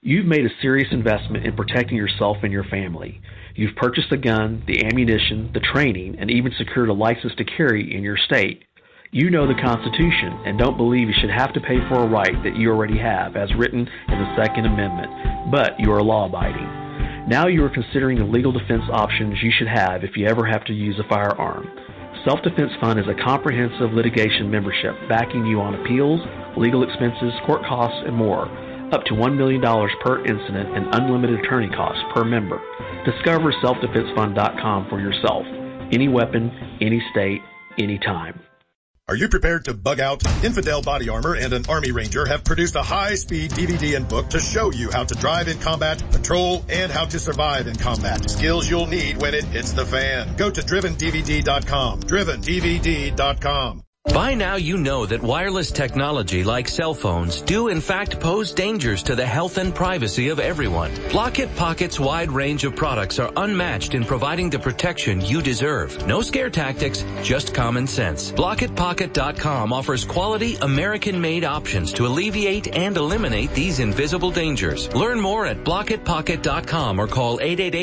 You've made a serious investment in protecting yourself and your family. You've purchased the gun, the ammunition, the training, and even secured a license to carry in your state. You know the Constitution and don't believe you should have to pay for a right that you already have, as written in the Second Amendment, but you are law-abiding. Now you are considering the legal defense options you should have if you ever have to use a firearm. Self-Defense Fund is a comprehensive litigation membership backing you on appeals, legal expenses, court costs, and more. Up to $1 million per incident and unlimited attorney costs per member. Discover selfdefensefund.com for yourself. Any weapon, any state, anytime. Are you prepared to bug out? Infidel Body Armor and an Army Ranger have produced a high-speed DVD and book to show you how to drive in combat, patrol, and how to survive in combat. Skills you'll need when it hits the fan. Go to drivendvd.com. drivendvd.com. By now you know that wireless technology like cell phones do in fact pose dangers to the health and privacy of everyone. Block-It Pocket's wide range of products are unmatched in providing the protection you deserve. No scare tactics, just common sense. BlockItPocket.com offers quality American-made options to alleviate and eliminate these invisible dangers. Learn more at BlockItPocket.com or call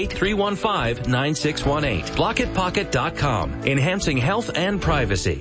888-315-9618. BlockItPocket.com, enhancing health and privacy.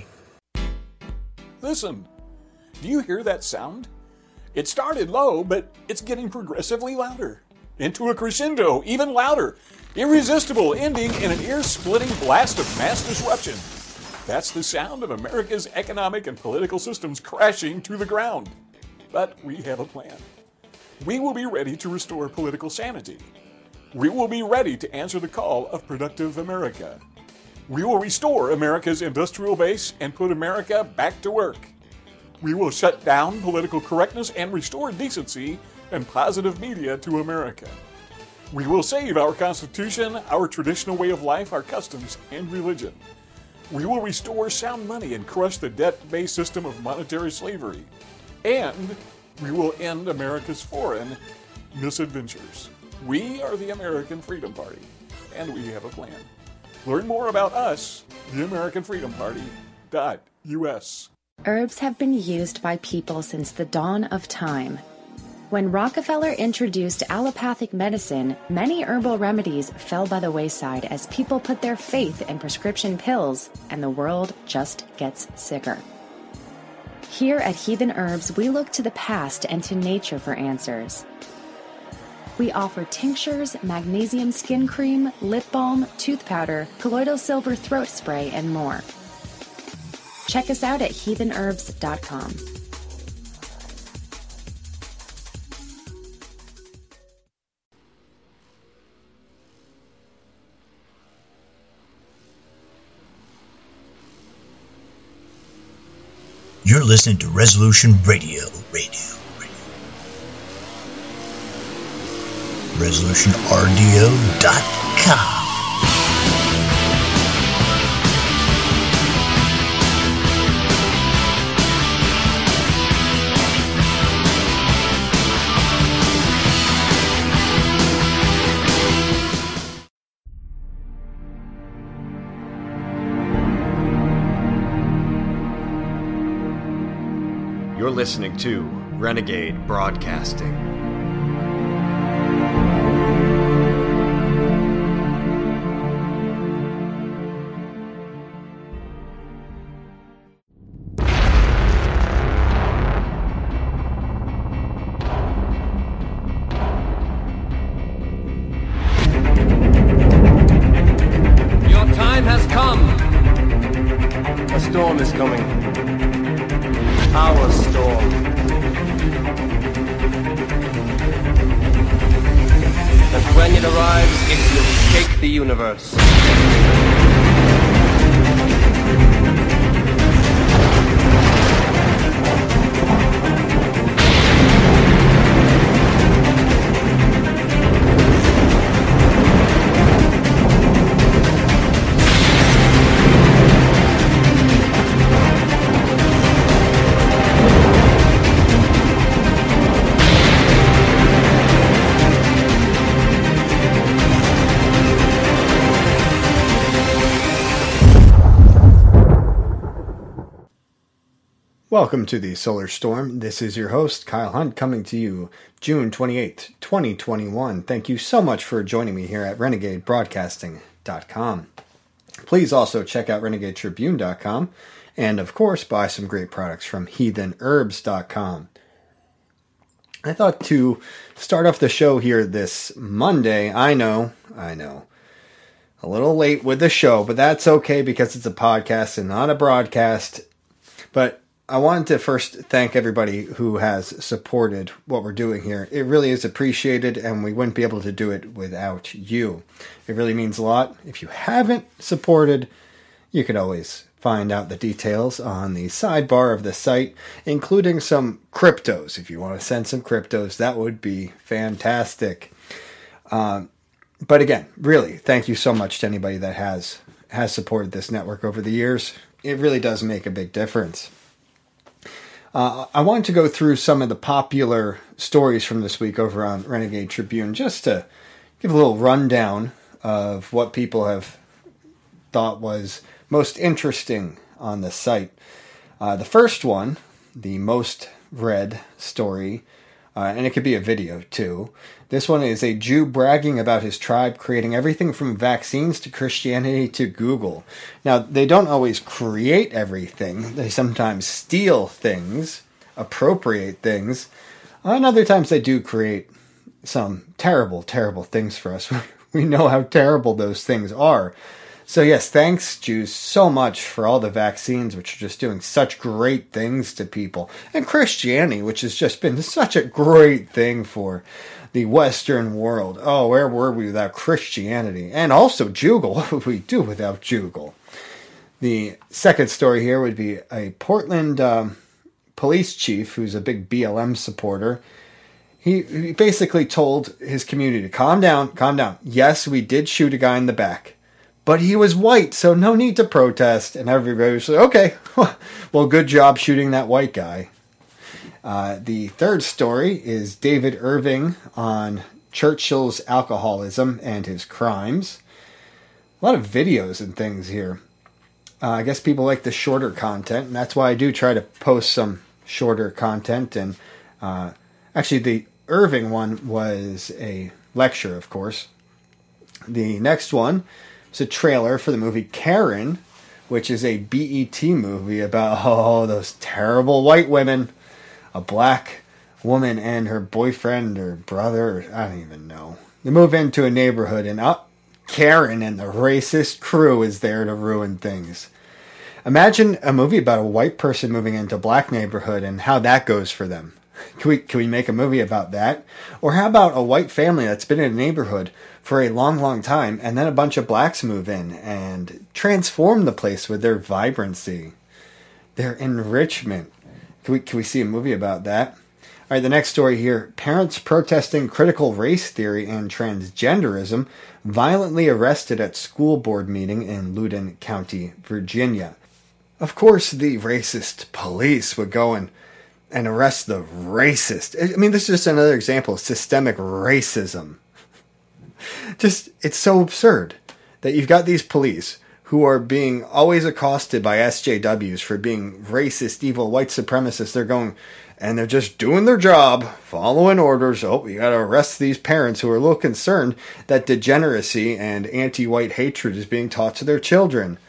Listen, do you hear that sound? It started low, but it's getting progressively louder. Into a crescendo, even louder. Irresistible, ending in an ear-splitting blast of mass disruption. That's the sound of America's economic and political systems crashing to the ground. But we have a plan. We will be ready to restore political sanity. We will be ready to answer the call of productive America. We will restore America's industrial base and put America back to work. We will shut down political correctness and restore decency and positive media to America. We will save our Constitution, our traditional way of life, our customs, and religion. We will restore sound money and crush the debt-based system of monetary slavery. And we will end America's foreign misadventures. We are the American Freedom Party, and we have a plan. Learn more about us, the American Freedom Party.us. Herbs have been used by people since the dawn of time. When Rockefeller introduced allopathic medicine, many herbal remedies fell by the wayside as people put their faith in prescription pills, and the world just gets sicker. Here at Heathen Herbs, we look to the past and to nature for answers. We offer tinctures, magnesium skin cream, lip balm, tooth powder, colloidal silver throat spray, and more. Check us out at heathenherbs.com. You're listening to Resolution Radio. ResolutionRDO.com. You're listening to Renegade Broadcasting. Welcome to the Solar Storm. This is your host, Kyle Hunt, coming to you June 28th, 2021. Thank you so much for joining me here at RenegadeBroadcasting.com. Please also check out RenegadeTribune.com and, of course, buy some great products from HeathenHerbs.com. I thought to start off the show here this Monday, I know, a little late with the show, but that's okay because it's a podcast and not a broadcast. But I wanted to first thank everybody who has supported what we're doing here. It really is appreciated, and we wouldn't be able to do it without you. It really means a lot. If you haven't supported, you could always find out the details on the sidebar of the site, including some cryptos. If you want to send some cryptos, that would be fantastic. But again, really, thank you so much to anybody that has supported this network over the years. It really does make a big difference. I wanted to go through some of the popular stories from this week over on Renegade Tribune, just to give a little rundown of what people have thought was most interesting on the site. The first one, the most read story, and it could be a video too. This one is a Jew bragging about his tribe creating everything from vaccines to Christianity to Google. Now, they don't always create everything. They sometimes steal things, appropriate things. And other times they do create some terrible, terrible things for us. We know how terrible those things are. So yes, thanks, Jews, so much for all the vaccines, which are just doing such great things to people. And Christianity, which has just been such a great thing for the Western world. Oh, where were we without Christianity? And also Jugal. What would we do without Jugal? The second story here would be a Portland police chief who's a big BLM supporter. He basically told his community to calm down, calm down. Yes, we did shoot a guy in the back, but he was white, so no need to protest. And everybody was like, okay, well, good job shooting that white guy. The third story is David Irving on Churchill's alcoholism and his crimes. A lot of videos and things here. I guess people like the shorter content, and that's why I do try to post some shorter content. And actually, the Irving one was a lecture, of course. The next one is a trailer for the movie Karen, which is a BET movie about those terrible white women. A black woman and her boyfriend or brother, I don't even know. They move into a neighborhood and Karen and the racist crew is there to ruin things. Imagine a movie about a white person moving into a black neighborhood and how that goes for them. Can we make a movie about that? Or how about a white family that's been in a neighborhood for a long, long time and then a bunch of blacks move in and transform the place with their vibrancy, their enrichment? Can we see a movie about that? All right, the next story here. Parents protesting critical race theory and transgenderism violently arrested at school board meeting in Loudoun County, Virginia. Of course, the racist police would go and arrest the racist. I mean, this is just another example of systemic racism. It's so absurd that you've got these police who are being always accosted by SJWs for being racist, evil, white supremacists. They're going, and they're just doing their job, following orders. Oh, you got to arrest these parents who are a little concerned that degeneracy and anti-white hatred is being taught to their children.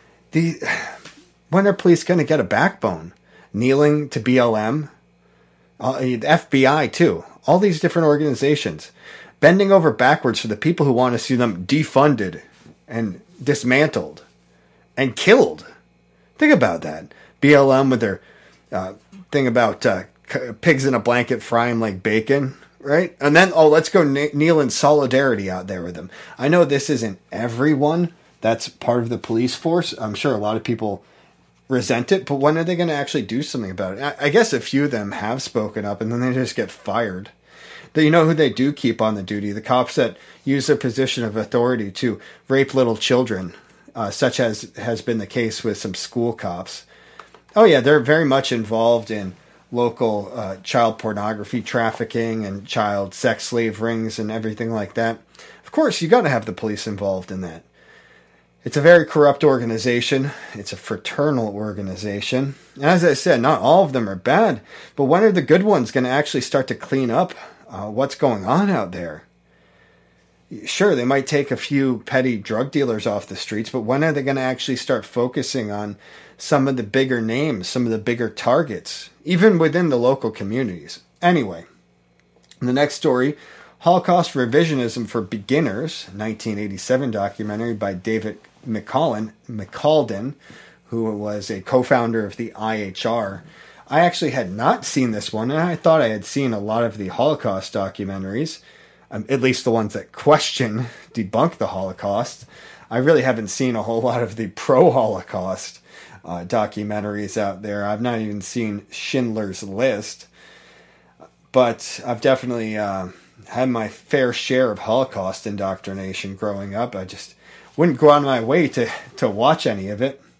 When are police going to get a backbone? Kneeling to BLM? The FBI, too. All these different organizations. Bending over backwards for the people who want to see them defunded and dismantled and killed. Think about that. BLM with their thing about pigs in a blanket frying like bacon, right? And then, let's go kneel in solidarity out there with them. I know this isn't everyone that's part of the police force. I'm sure a lot of people resent it, but when are they going to actually do something about it? I guess a few of them have spoken up and then they just get fired. You know who they do keep on the duty? The cops that use their position of authority to rape little children, such as has been the case with some school cops. Oh yeah, they're very much involved in local child pornography trafficking and child sex slave rings and everything like that. Of course, you got to have the police involved in that. It's a very corrupt organization. It's a fraternal organization. And as I said, not all of them are bad, but when are the good ones going to actually start to clean up what's going on out there. Sure, they might take a few petty drug dealers off the streets, but when are they going to actually start focusing on some of the bigger names, some of the bigger targets, even within the local communities? Anyway, the next story, Holocaust Revisionism for Beginners, 1987 documentary by David McCalden, who was a co-founder of the IHR. I actually had not seen this one, and I thought I had seen a lot of the Holocaust documentaries, at least the ones that debunk the Holocaust. I really haven't seen a whole lot of the pro-Holocaust documentaries out there. I've not even seen Schindler's List, but I've definitely had my fair share of Holocaust indoctrination growing up. I just wouldn't go out of my way to watch any of it.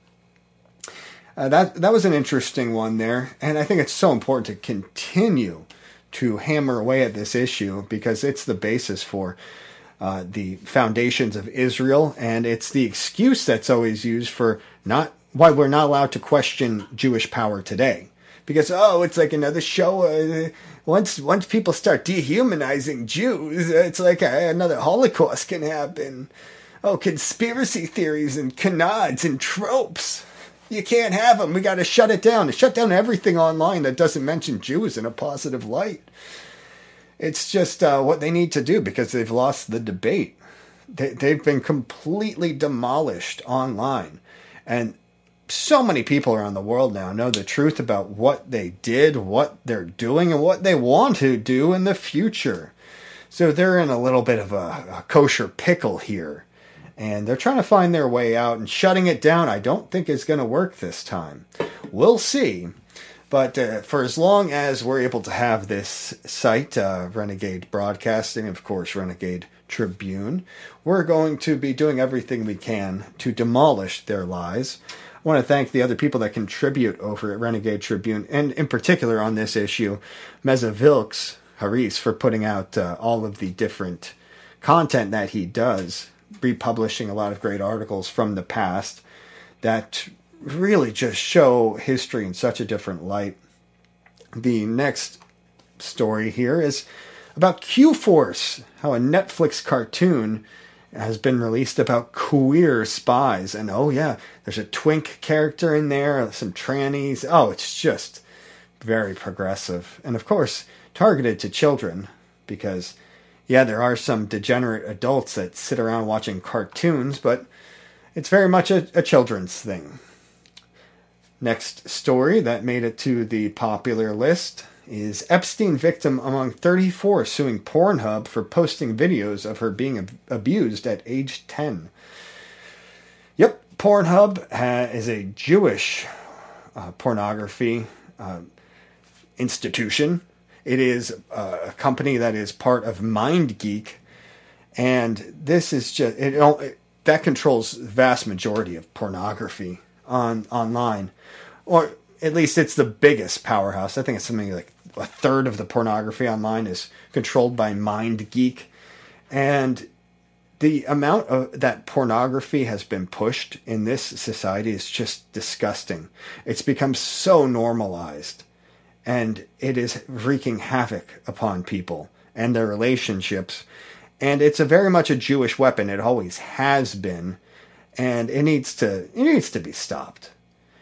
That was an interesting one there, and I think it's so important to continue to hammer away at this issue because it's the basis for the foundations of Israel, and it's the excuse that's always used for why we're not allowed to question Jewish power today. Because, it's like another show. Once people start dehumanizing Jews, it's like another Holocaust can happen. Oh, conspiracy theories and canards and tropes. You can't have them. We got to shut it down. Shut down everything online that doesn't mention Jews in a positive light. It's just what they need to do because they've lost the debate. They've been completely demolished online. And so many people around the world now know the truth about what they did, what they're doing, and what they want to do in the future. So they're in a little bit of a kosher pickle here. And they're trying to find their way out, and shutting it down I don't think is going to work this time. We'll see. But for as long as we're able to have this site, Renegade Broadcasting, of course, Renegade Tribune, we're going to be doing everything we can to demolish their lies. I want to thank the other people that contribute over at Renegade Tribune, and in particular on this issue, Meza Vilks Haris, for putting out all of the different content that he does, republishing a lot of great articles from the past that really just show history in such a different light. The next story here is about Q-Force, how a Netflix cartoon has been released about queer spies. And there's a twink character in there, some trannies. It's just very progressive. And of course, targeted to children because there are some degenerate adults that sit around watching cartoons, but it's very much a children's thing. Next story that made it to the popular list is Epstein victim among 34 suing Pornhub for posting videos of her being abused at age 10. Yep, Pornhub is a Jewish pornography institution. It is a company that is part of MindGeek, and this is just that controls the vast majority of pornography online, or at least it's the biggest powerhouse. I think it's something like a third of the pornography online is controlled by MindGeek, and the amount of that pornography has been pushed in this society is just disgusting. It's become so normalized. And it is wreaking havoc upon people and their relationships. And it's very much a Jewish weapon. It always has been. And it needs to be stopped.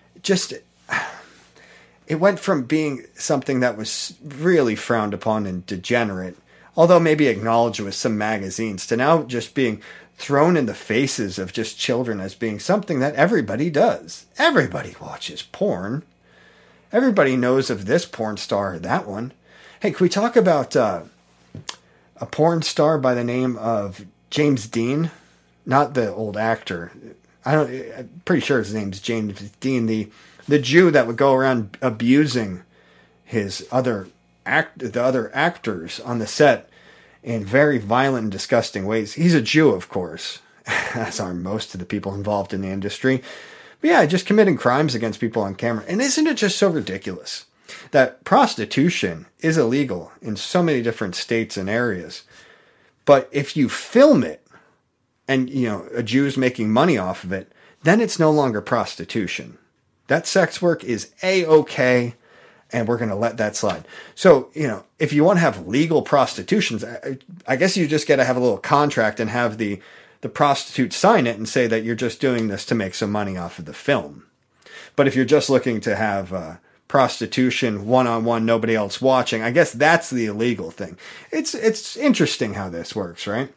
It went from being something that was really frowned upon and degenerate, although maybe acknowledged with some magazines, to now just being thrown in the faces of just children as being something that everybody does. Everybody watches porn. Everybody knows of this porn star or that one. Hey, can we talk about a porn star by the name of James Dean? Not the old actor. I'm pretty sure his name's James Dean, the Jew that would go around abusing the other actors on the set in very violent and disgusting ways. He's a Jew, of course, as are most of the people involved in the industry. But just committing crimes against people on camera. And isn't it just so ridiculous that prostitution is illegal in so many different states and areas? But if you film it and, a Jew's making money off of it, then it's no longer prostitution. That sex work is A-okay, and we're going to let that slide. So, if you want to have legal prostitutions, I guess you just got to have a little contract and have the prostitute sign it and say that you're just doing this to make some money off of the film. But if you're just looking to have prostitution one-on-one, nobody else watching, I guess that's the illegal thing. It's interesting how this works, right?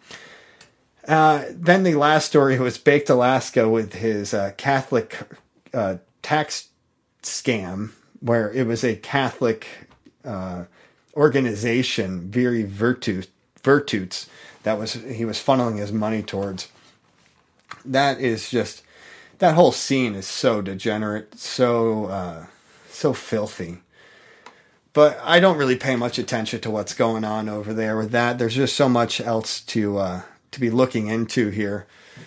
Then the last story was Baked Alaska with his Catholic tax scam, where it was a Catholic organization, Viri Virtuts, he was funneling his money towards. That whole scene is so degenerate, so filthy. But I don't really pay much attention to what's going on over there with that. There's just so much else to be looking into here.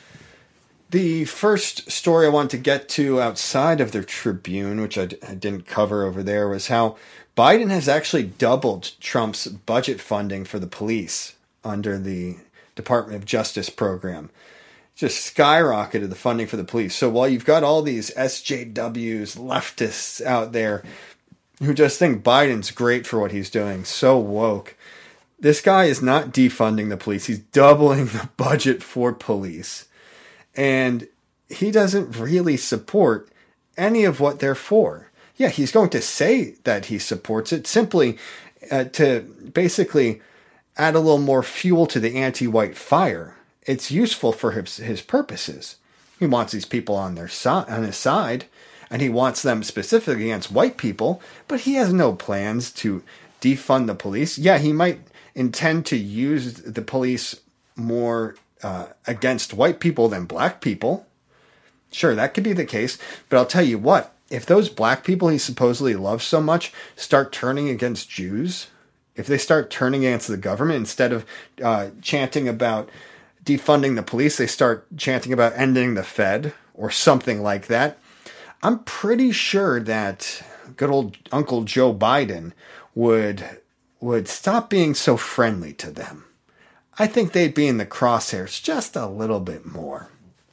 The first story I want to get to outside of the Tribune, which I didn't cover over there, was how Biden has actually doubled Trump's budget funding for the police under the Department of Justice program. Just skyrocketed the funding for the police. So while you've got all these SJWs, leftists out there who just think Biden's great for what he's doing, so woke, this guy is not defunding the police. He's doubling the budget for police. And he doesn't really support any of what they're for. Yeah, he's going to say that he supports it simply to basically add a little more fuel to the anti-white fire. It's useful for his purposes. He wants these people on his side, and he wants them specifically against white people, but he has no plans to defund the police. Yeah, he might intend to use the police more against white people than black people. Sure, that could be the case, but I'll tell you what, if those black people he supposedly loves so much start turning against Jews, if they start turning against the government, instead of chanting about defunding the police, they start chanting about ending the Fed or something like that, I'm pretty sure that good old Uncle Joe Biden would stop being so friendly to them. I think they'd be in the crosshairs just a little bit more.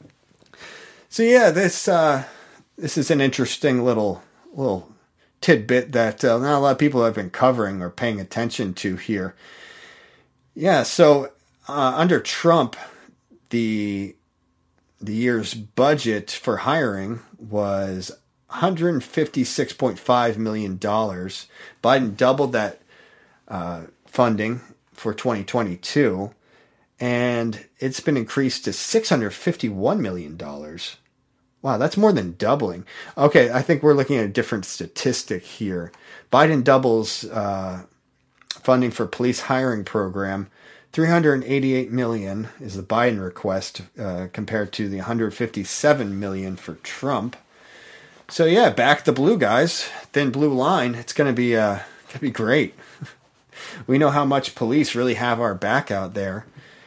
So yeah, this is an interesting little tidbit that not a lot of people have been covering or paying attention to here. Yeah, so under Trump, the year's budget for hiring was $156.5 million. Biden doubled that funding for 2022, and it's been increased to $651 million. Wow, that's more than doubling. Okay, I think we're looking at a different statistic here. Biden doubles funding for police hiring program. $388 million is the Biden request compared to the $157 million for Trump. So yeah, back the blue guys, thin blue line. It's gonna be great. We know how much police really have our back out there.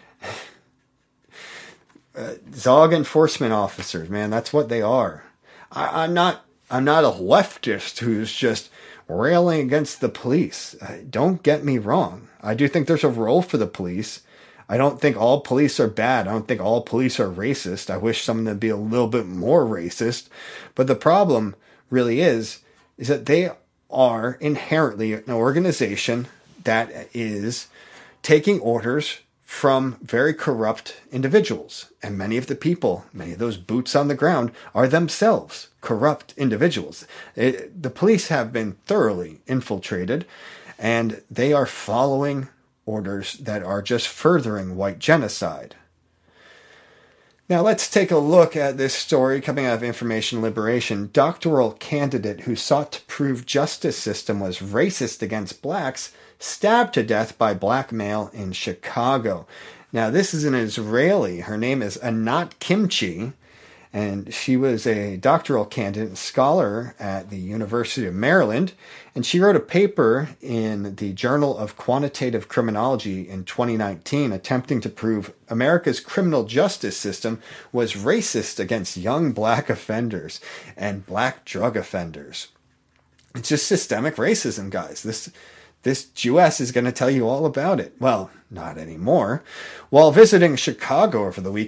Zog enforcement officers, man, that's what they are. I'm not a leftist who's just railing against the police. Don't get me wrong. I do think there's a role for the police. I don't think all police are bad. I don't think all police are racist. I wish some of them would be a little bit more racist. But the problem really is that they are inherently an organization that is taking orders from very corrupt individuals. And many of those boots on the ground are themselves corrupt individuals. The police have been thoroughly infiltrated, and they are following orders that are just furthering white genocide. Now let's take a look at this story coming out of Information Liberation. Doctoral candidate who sought to prove justice system was racist against blacks stabbed to death by black male in Chicago. Now this is an Israeli. Her name is Anat Kimchi, and she was a doctoral candidate and scholar at the University of Maryland, and she wrote a paper in the Journal of Quantitative Criminology in 2019 attempting to prove America's criminal justice system was racist against young black offenders and black drug offenders. It's just systemic racism, guys. This Jewess is going to tell you all about it. Well, not anymore. While visiting Chicago over the weekend,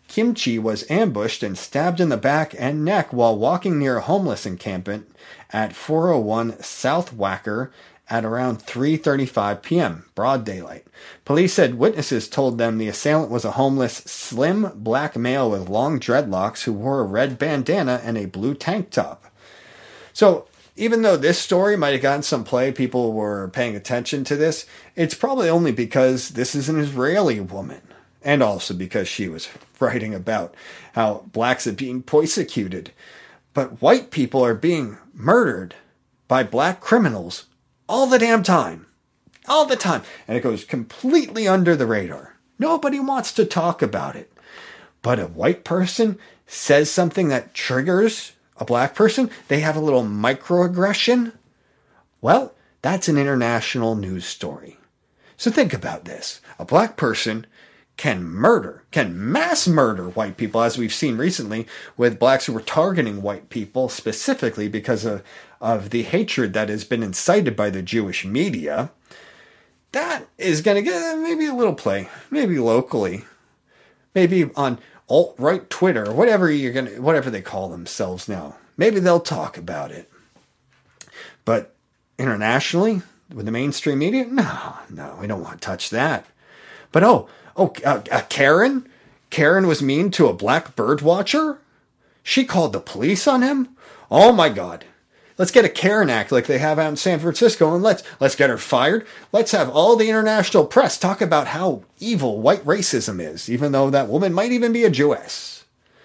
Kimchi was ambushed and stabbed in the back and neck while walking near a homeless encampment at 401 South Wacker at around 3:35 p.m., broad daylight. Police said witnesses told them the assailant was a homeless, slim black male with long dreadlocks who wore a red bandana and a blue tank top. So, even though this story might have gotten some play, people were paying attention to this, it's probably only because this is an Israeli woman. And also because she was writing about how blacks are being persecuted. But white people are being murdered by black criminals all the damn time. All the time. And it goes completely under the radar. Nobody wants to talk about it. But a white person says something that triggers a black person. They have a little microaggression. Well, that's an international news story. So think about this. A black person can mass murder white people, as we've seen recently with blacks who were targeting white people specifically because of the hatred that has been incited by the Jewish media. That is going to get maybe a little play, maybe locally, maybe on alt-right Twitter, whatever they call themselves now. Maybe they'll talk about it. But internationally, with the mainstream media, no, we don't want to touch that. But Karen? Karen was mean to a black bird watcher? She called the police on him? Oh my God. Let's get a Karen Act like they have out in San Francisco and let's get her fired. Let's have all the international press talk about how evil white racism is, even though that woman might even be a Jewess.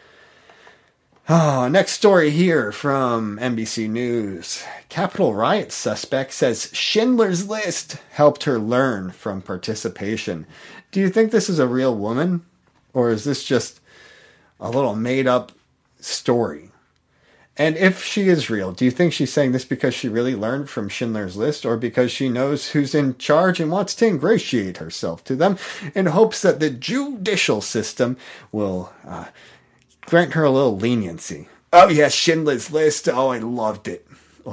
Next story here from NBC News. Capitol riot suspect says Schindler's List helped her learn from participation. Do you think this is a real woman? Or is this just a little made-up story? And if she is real, do you think she's saying this because she really learned from Schindler's List, or because she knows who's in charge and wants to ingratiate herself to them in hopes that the judicial system will grant her a little leniency? Oh yes, Schindler's List. Oh, I loved it.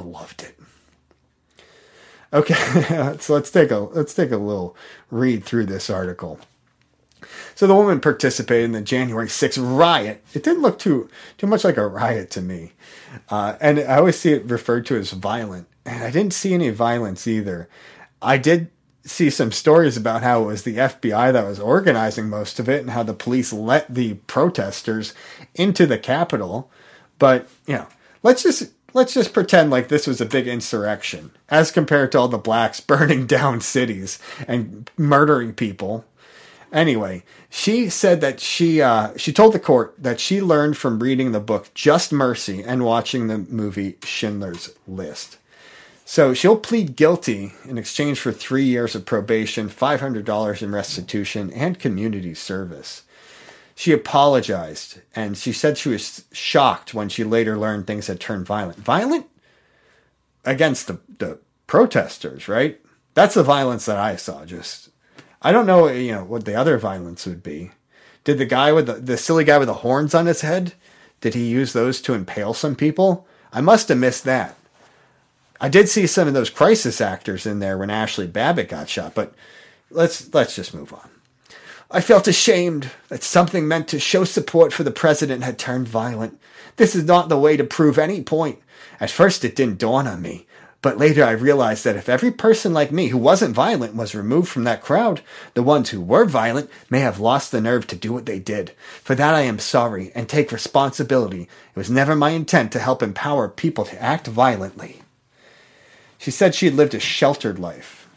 Okay, so let's take a little read through this article. So the woman participated in the January 6th riot. It didn't look too much like a riot to me. And I always see it referred to as violent. And I didn't see any violence either. I did see some stories about how it was the FBI that was organizing most of it and how the police let the protesters into the Capitol. But, let's just pretend like this was a big insurrection as compared to all the blacks burning down cities and murdering people. Anyway, she said that she told the court that she learned from reading the book Just Mercy and watching the movie Schindler's List. So she'll plead guilty in exchange for 3 years of probation, $500 in restitution, and community service. She apologized, and she said she was shocked when she later learned things had turned violent. Violent? Against the protesters, right? That's the violence that I saw. I don't know, what the other violence would be. Did the guy with the silly guy with the horns on his head, did he use those to impale some people? I must have missed that. I did see some of those crisis actors in there when Ashley Babbitt got shot, but let's just move on. I felt ashamed that something meant to show support for the president had turned violent. This is not the way to prove any point. At first it didn't dawn on me, but later I realized that if every person like me who wasn't violent was removed from that crowd, the ones who were violent may have lost the nerve to do what they did. For that I am sorry and take responsibility. It was never my intent to help empower people to act violently. She said she had lived a sheltered life.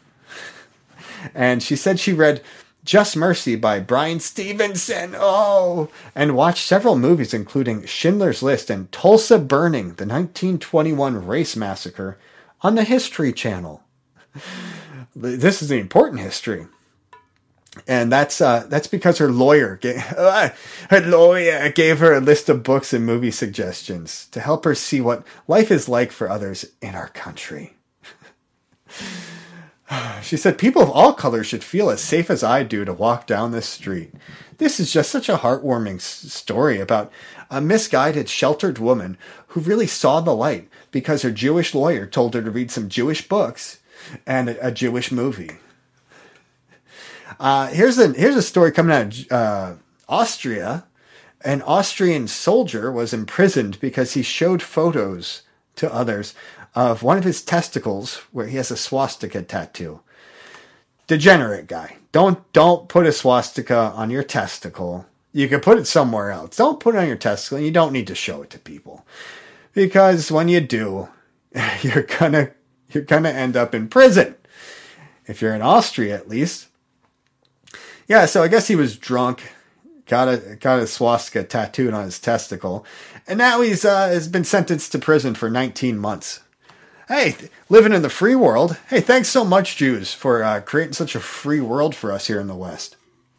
And she said she read Just Mercy by Brian Stevenson, and watched several movies including Schindler's List and Tulsa Burning, the 1921 race massacre, on the History Channel. This is the important history. And that's because her lawyer gave her a list of books and movie suggestions to help her see what life is like for others in our country. She said, people of all colors should feel as safe as I do to walk down this street. This is just such a heartwarming story about a misguided, sheltered woman who really saw the light because her Jewish lawyer told her to read some Jewish books and a Jewish movie. Here's a story coming out of Austria. An Austrian soldier was imprisoned because he showed photos to others of one of his testicles where he has a swastika tattoo. Degenerate guy. Don't put a swastika on your testicle. You can put it somewhere else. Don't put it on your testicle, and you don't need to show it to people. Because when you do, you're gonna end up in prison. If you're in Austria, at least. Yeah, so I guess he was drunk, got a swastika tattooed on his testicle, and now he's has been sentenced to prison for 19 months. Hey, living in the free world. Hey, thanks so much, Jews, for creating such a free world for us here in the West.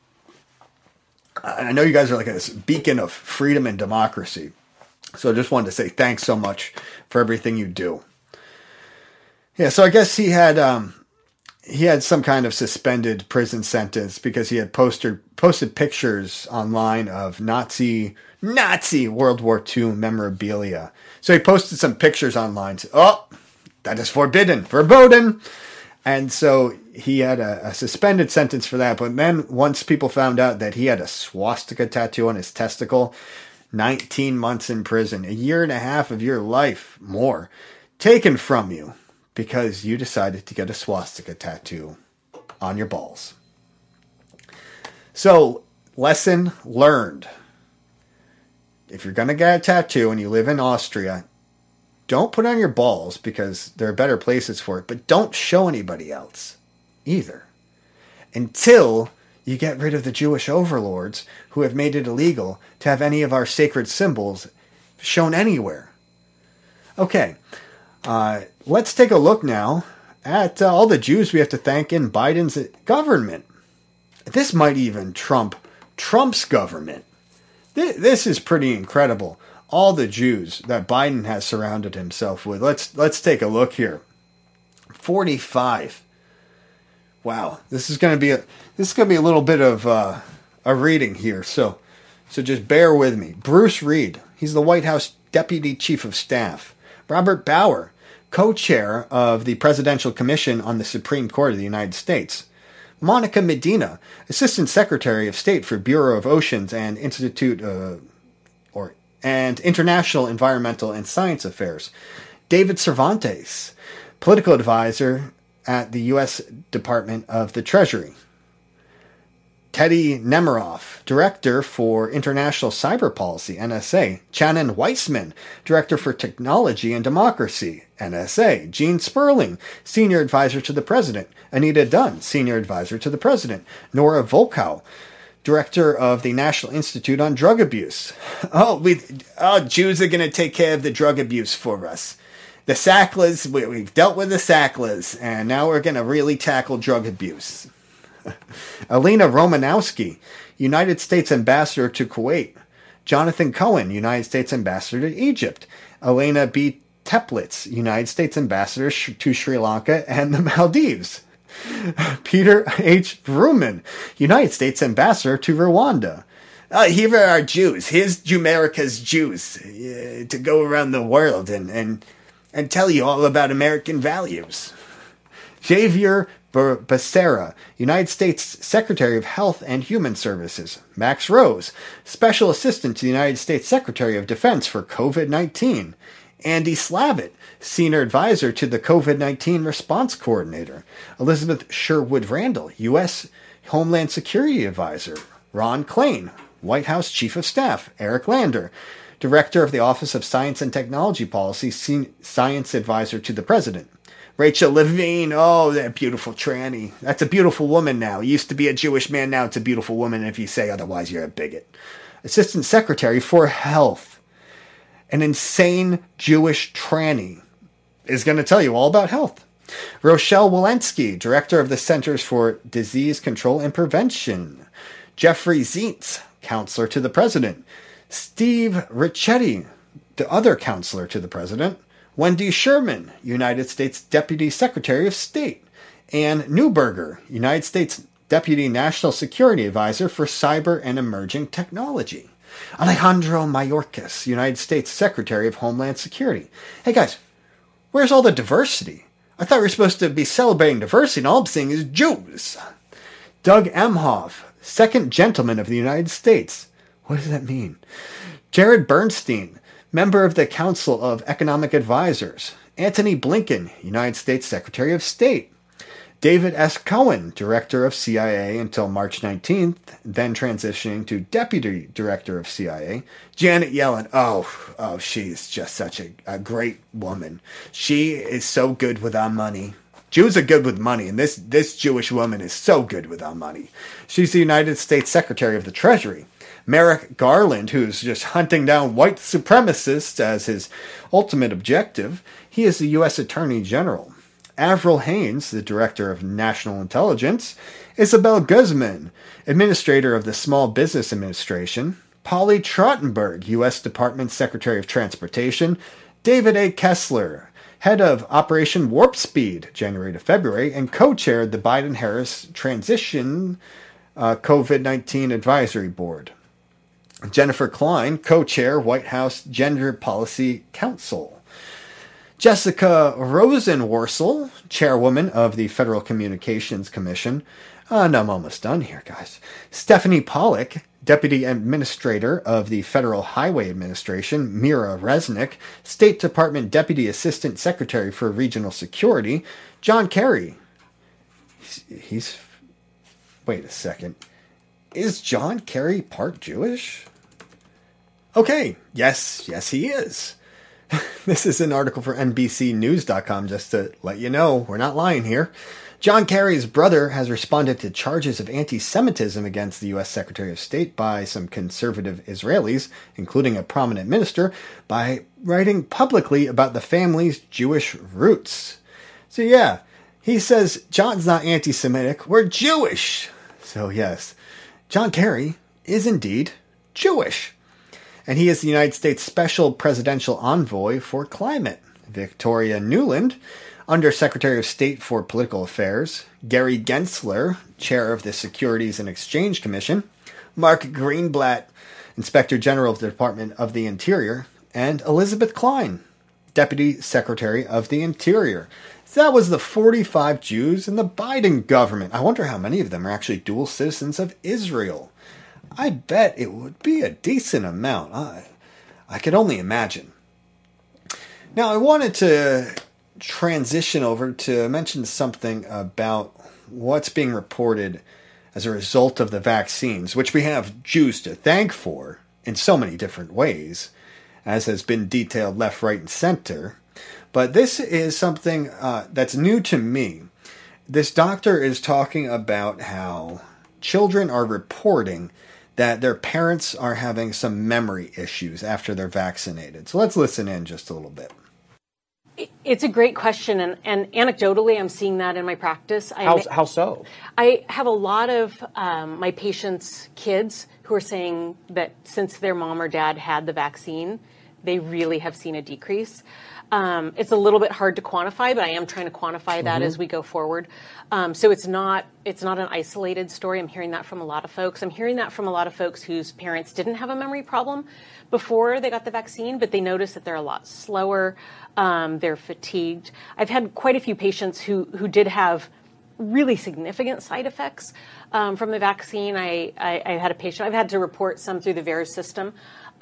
I know you guys are like a beacon of freedom and democracy. So I just wanted to say thanks so much for everything you do. Yeah, so I guess he had some kind of suspended prison sentence because he had posted pictures online of Nazi World War II memorabilia. So he posted some pictures online. Oh, that is verboten. And so he had a suspended sentence for that. But then once people found out that he had a swastika tattoo on his testicle, 19 months in prison, 1.5 years of your life more taken from you because you decided to get a swastika tattoo on your balls. So, lesson learned. If you're going to get a tattoo and you live in Austria, don't put it on your balls because there are better places for it, but don't show anybody else either until you get rid of the Jewish overlords who have made it illegal to have any of our sacred symbols shown anywhere. Okay, let's take a look now at all the Jews we have to thank in Biden's government. This might even trump Trump's government. This is pretty incredible. All the Jews that Biden has surrounded himself with. Let's take a look here. 45. Wow, this is going to be a little bit of a reading here. So just bear with me. Bruce Reed, he's the White House Deputy Chief of Staff. Robert Bauer, co-chair of the Presidential Commission on the Supreme Court of the United States. Monica Medina, Assistant Secretary of State for Bureau of Oceans and and International Environmental and Science Affairs. David Cervantes, Political Advisor at the U.S. Department of the Treasury. Teddy Nemiroff, Director for International Cyber Policy, NSA. Channon Weissman, Director for Technology and Democracy, NSA. Gene Sperling, Senior Advisor to the President. Anita Dunn, Senior Advisor to the President. Nora Volkow, Director of the National Institute on Drug Abuse. Jews are going to take care of the drug abuse for us. The Sackler's, we've dealt with the Sackler's, and now we're going to really tackle drug abuse. Alina Romanowski, United States Ambassador to Kuwait. Jonathan Cohen, United States Ambassador to Egypt. Elena B. Teplitz, United States Ambassador to Sri Lanka and the Maldives. Peter H. Vrooman, United States Ambassador to Rwanda. Here are our Jews. Here's Jumerica's Jews to go around the world and tell you all about American values. Xavier Becerra, United States Secretary of Health and Human Services. Max Rose, Special Assistant to the United States Secretary of Defense for COVID-19. Andy Slavitt, Senior Advisor to the COVID-19 Response Coordinator. Elizabeth Sherwood Randall, U.S. Homeland Security Advisor. Ron Klain, White House Chief of Staff. Eric Lander, Director of the Office of Science and Technology Policy, Science Advisor to the President. Rachel Levine, oh, that beautiful tranny. That's a beautiful woman now. Used to be a Jewish man, now it's a beautiful woman. If you say otherwise, you're a bigot. Assistant Secretary for Health. An insane Jewish tranny is going to tell you all about health. Rochelle Walensky, Director of the Centers for Disease Control and Prevention. Jeffrey Zients, Counselor to the President. Steve Ricchetti, the other Counselor to the President. Wendy Sherman, United States Deputy Secretary of State. Ann Neuberger, United States Deputy National Security Advisor for Cyber and Emerging Technology. Alejandro Mayorkas, United States Secretary of Homeland Security. Hey guys, where's all the diversity? I thought we were supposed to be celebrating diversity and all I'm seeing is Jews. Doug Emhoff, Second Gentleman of the United States. What does that mean? Jared Bernstein, member of the Council of Economic Advisors. Antony Blinken, United States Secretary of State. David S. Cohen, Director of CIA until March 19th, then transitioning to Deputy Director of CIA. Janet Yellen, oh, she's just such a great woman. She is so good with our money. Jews are good with money, and this Jewish woman is so good with our money. She's the United States Secretary of the Treasury. Merrick Garland, who's just hunting down white supremacists as his ultimate objective, he is the U.S. Attorney General. Avril Haines, the Director of National Intelligence. Isabel Guzman, Administrator of the Small Business Administration. Polly Trottenberg, U.S. Department Secretary of Transportation. David A. Kessler, Head of Operation Warp Speed, January to February, and co-chaired the Biden-Harris Transition COVID-19 Advisory Board. Jennifer Klein, co-chair, White House Gender Policy Council. Jessica Rosenworcel, chairwoman of the Federal Communications Commission. And I'm almost done here, guys. Stephanie Pollack, Deputy Administrator of the Federal Highway Administration. Mira Resnick, State Department Deputy Assistant Secretary for Regional Security. John Kerry. Wait a second. Is John Kerry part Jewish? Okay, yes, he is. This is an article for NBCnews.com, just to let you know, we're not lying here. John Kerry's brother has responded to charges of anti-Semitism against the U.S. Secretary of State by some conservative Israelis, including a prominent minister, by writing publicly about the family's Jewish roots. So yeah, he says, John's not anti-Semitic, we're Jewish. So yes, John Kerry is indeed Jewish. And he is the United States Special Presidential Envoy for Climate. Victoria Nuland, Undersecretary of State for Political Affairs. Gary Gensler, Chair of the Securities and Exchange Commission. Mark Greenblatt, Inspector General of the Department of the Interior. And Elizabeth Klein, Deputy Secretary of the Interior. So that was the 45 Jews in the Biden government. I wonder how many of them are actually dual citizens of Israel. I bet it would be a decent amount. I could only imagine. Now, I wanted to transition over to mention something about what's being reported as a result of the vaccines, which we have Jews to thank for in so many different ways, as has been detailed left, right, and center. But this is something that's new to me. This doctor is talking about how children are reporting that their parents are having some memory issues after they're vaccinated. So let's listen in just a little bit. It's a great question, and anecdotally, I'm seeing that in my practice. How so? I have a lot of my patients' kids who are saying that since their mom or dad had the vaccine, they really have seen a decrease. It's a little bit hard to quantify, but I am trying to quantify that as we go forward. So it's not an isolated story. I'm hearing that from a lot of folks. I'm hearing that from a lot of folks whose parents didn't have a memory problem before they got the vaccine, but they notice that they're a lot slower. They're fatigued. I've had quite a few patients who did have really significant side effects from the vaccine. I had a patient, I've had to report some through the VAERS system.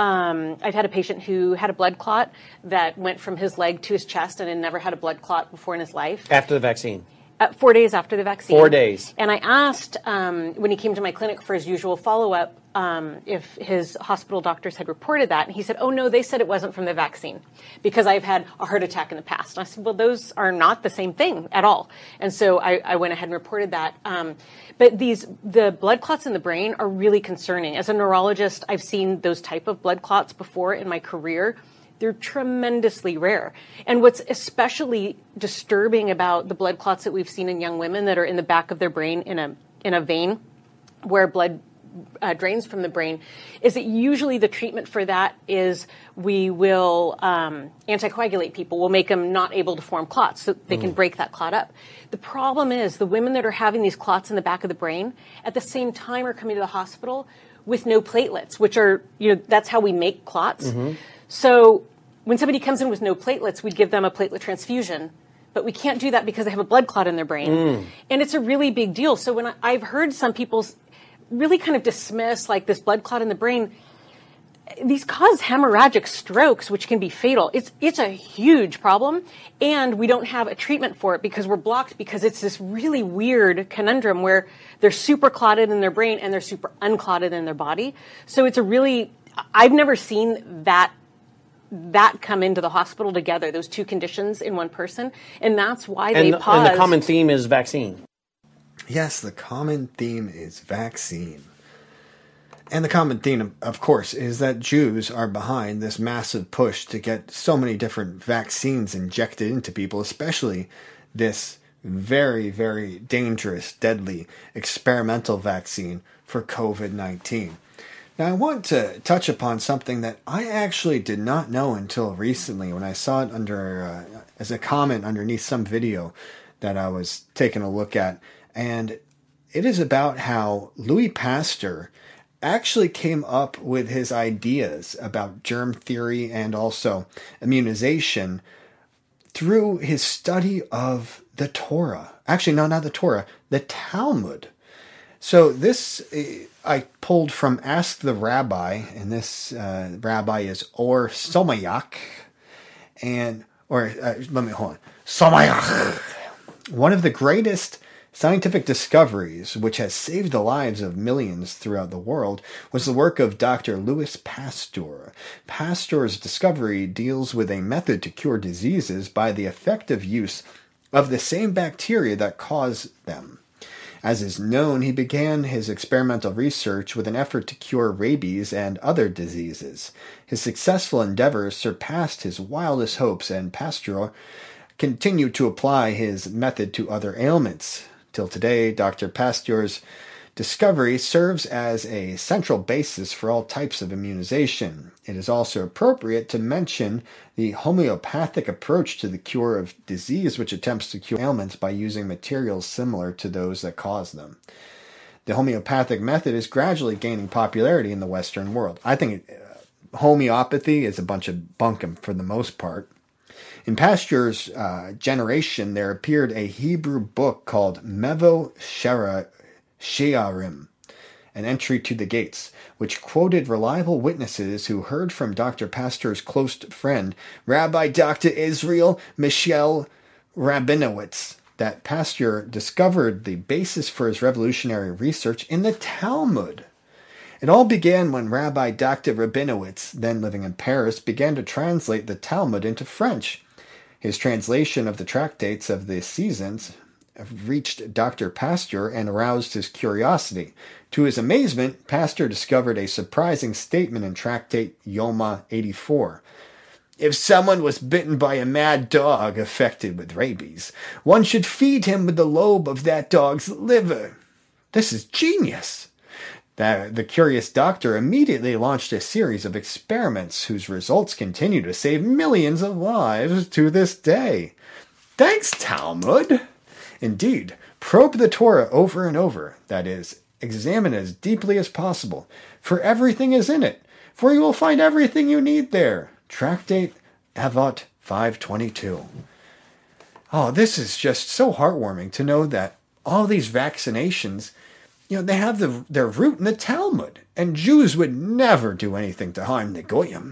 I've had a patient who had a blood clot that went from his leg to his chest and had never had a blood clot before in his life. After the vaccine? 4 days after the vaccine. 4 days. And I asked when he came to my clinic for his usual follow-up if his hospital doctors had reported that. And he said, oh, no, they said it wasn't from the vaccine because I've had a heart attack in the past. And I said, well, those are not the same thing at all. And so I went ahead and reported that. But the blood clots in the brain are really concerning. As a neurologist, I've seen those type of blood clots before in my career. They're tremendously rare. And what's especially disturbing about the blood clots that we've seen in young women that are in the back of their brain in a vein where blood drains from the brain is that usually the treatment for that is we will anticoagulate people. We'll make them not able to form clots so they can break that clot up. The problem is the women that are having these clots in the back of the brain at the same time are coming to the hospital with no platelets, which are, that's how we make clots. Mm-hmm. So when somebody comes in with no platelets, we'd give them a platelet transfusion. But we can't do that because they have a blood clot in their brain. And it's a really big deal. So when I've heard some people really kind of dismiss like this blood clot in the brain, these cause hemorrhagic strokes, which can be fatal. It's a huge problem, and we don't have a treatment for it because we're blocked, because it's this really weird conundrum where they're super clotted in their brain and they're super unclotted in their body. So it's I've never seen that come into the hospital together, those two conditions in one person, and that's why they paused. And the common theme is vaccine. Yes, the common theme is vaccine. And the common theme, of course, is that Jews are behind this massive push to get so many different vaccines injected into people, especially this very, very dangerous, deadly experimental vaccine for COVID-19. Now, I want to touch upon something that I actually did not know until recently when I saw it as a comment underneath some video that I was taking a look at. And it is about how Louis Pasteur actually came up with his ideas about germ theory and also immunization through his study of the Torah. Actually, no, not the Torah, the Talmud. So this I pulled from Ask the Rabbi, and this rabbi is Or Somayach, Somayach, one of the greatest scientific discoveries, which has saved the lives of millions throughout the world, was the work of Dr. Louis Pasteur. Pasteur's discovery deals with a method to cure diseases by the effective use of the same bacteria that cause them. As is known, he began his experimental research with an effort to cure rabies and other diseases. His successful endeavors surpassed his wildest hopes, and Pasteur continued to apply his method to other ailments. Till today, Dr. Pasteur's discovery serves as a central basis for all types of immunization. It is also appropriate to mention the homeopathic approach to the cure of disease, which attempts to cure ailments by using materials similar to those that cause them. The homeopathic method is gradually gaining popularity in the Western world. I think homeopathy is a bunch of bunkum for the most part. In Pasteur's generation, there appeared a Hebrew book called Mevo Shearim, an entry to the gates, which quoted reliable witnesses who heard from Dr. Pasteur's close friend, Rabbi Dr. Israel Michel Rabinowitz, that Pasteur discovered the basis for his revolutionary research in the Talmud. It all began when Rabbi Dr. Rabinowitz, then living in Paris, began to translate the Talmud into French. His translation of the tractates of the seasons reached Dr. Pasteur and aroused his curiosity. To his amazement, Pasteur discovered a surprising statement in Tractate Yoma 84. If someone was bitten by a mad dog affected with rabies, one should feed him with the lobe of that dog's liver. This is genius. The curious doctor immediately launched a series of experiments whose results continue to save millions of lives to this day. Thanks, Talmud! Indeed, probe the Torah over and over, that is, examine as deeply as possible, for everything is in it, for you will find everything you need there. Tractate Avot 5:22. Oh, this is just so heartwarming to know that all these vaccinations, they have their root in the Talmud, and Jews would never do anything to harm the Goyim.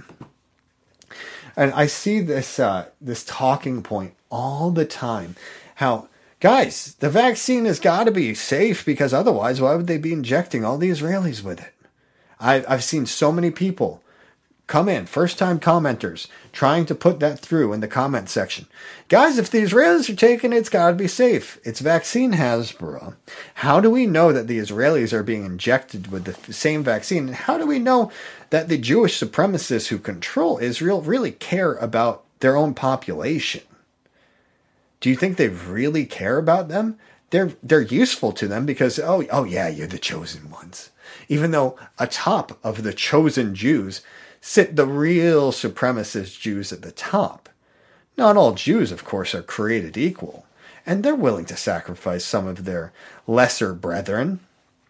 And I see this talking point all the time, how, guys, the vaccine has got to be safe, because otherwise, why would they be injecting all the Israelis with it? I've seen so many people come in, first-time commenters, trying to put that through in the comment section. Guys, if the Israelis are taking it, it's got to be safe. It's vaccine Hasbro. How do we know that the Israelis are being injected with the same vaccine? And how do we know that the Jewish supremacists who control Israel really care about their own population? Do you think they really care about them? They're useful to them because, oh yeah, you're the chosen ones. Even though atop of the chosen Jews sit the real supremacist Jews at the top. Not all Jews, of course, are created equal, and they're willing to sacrifice some of their lesser brethren.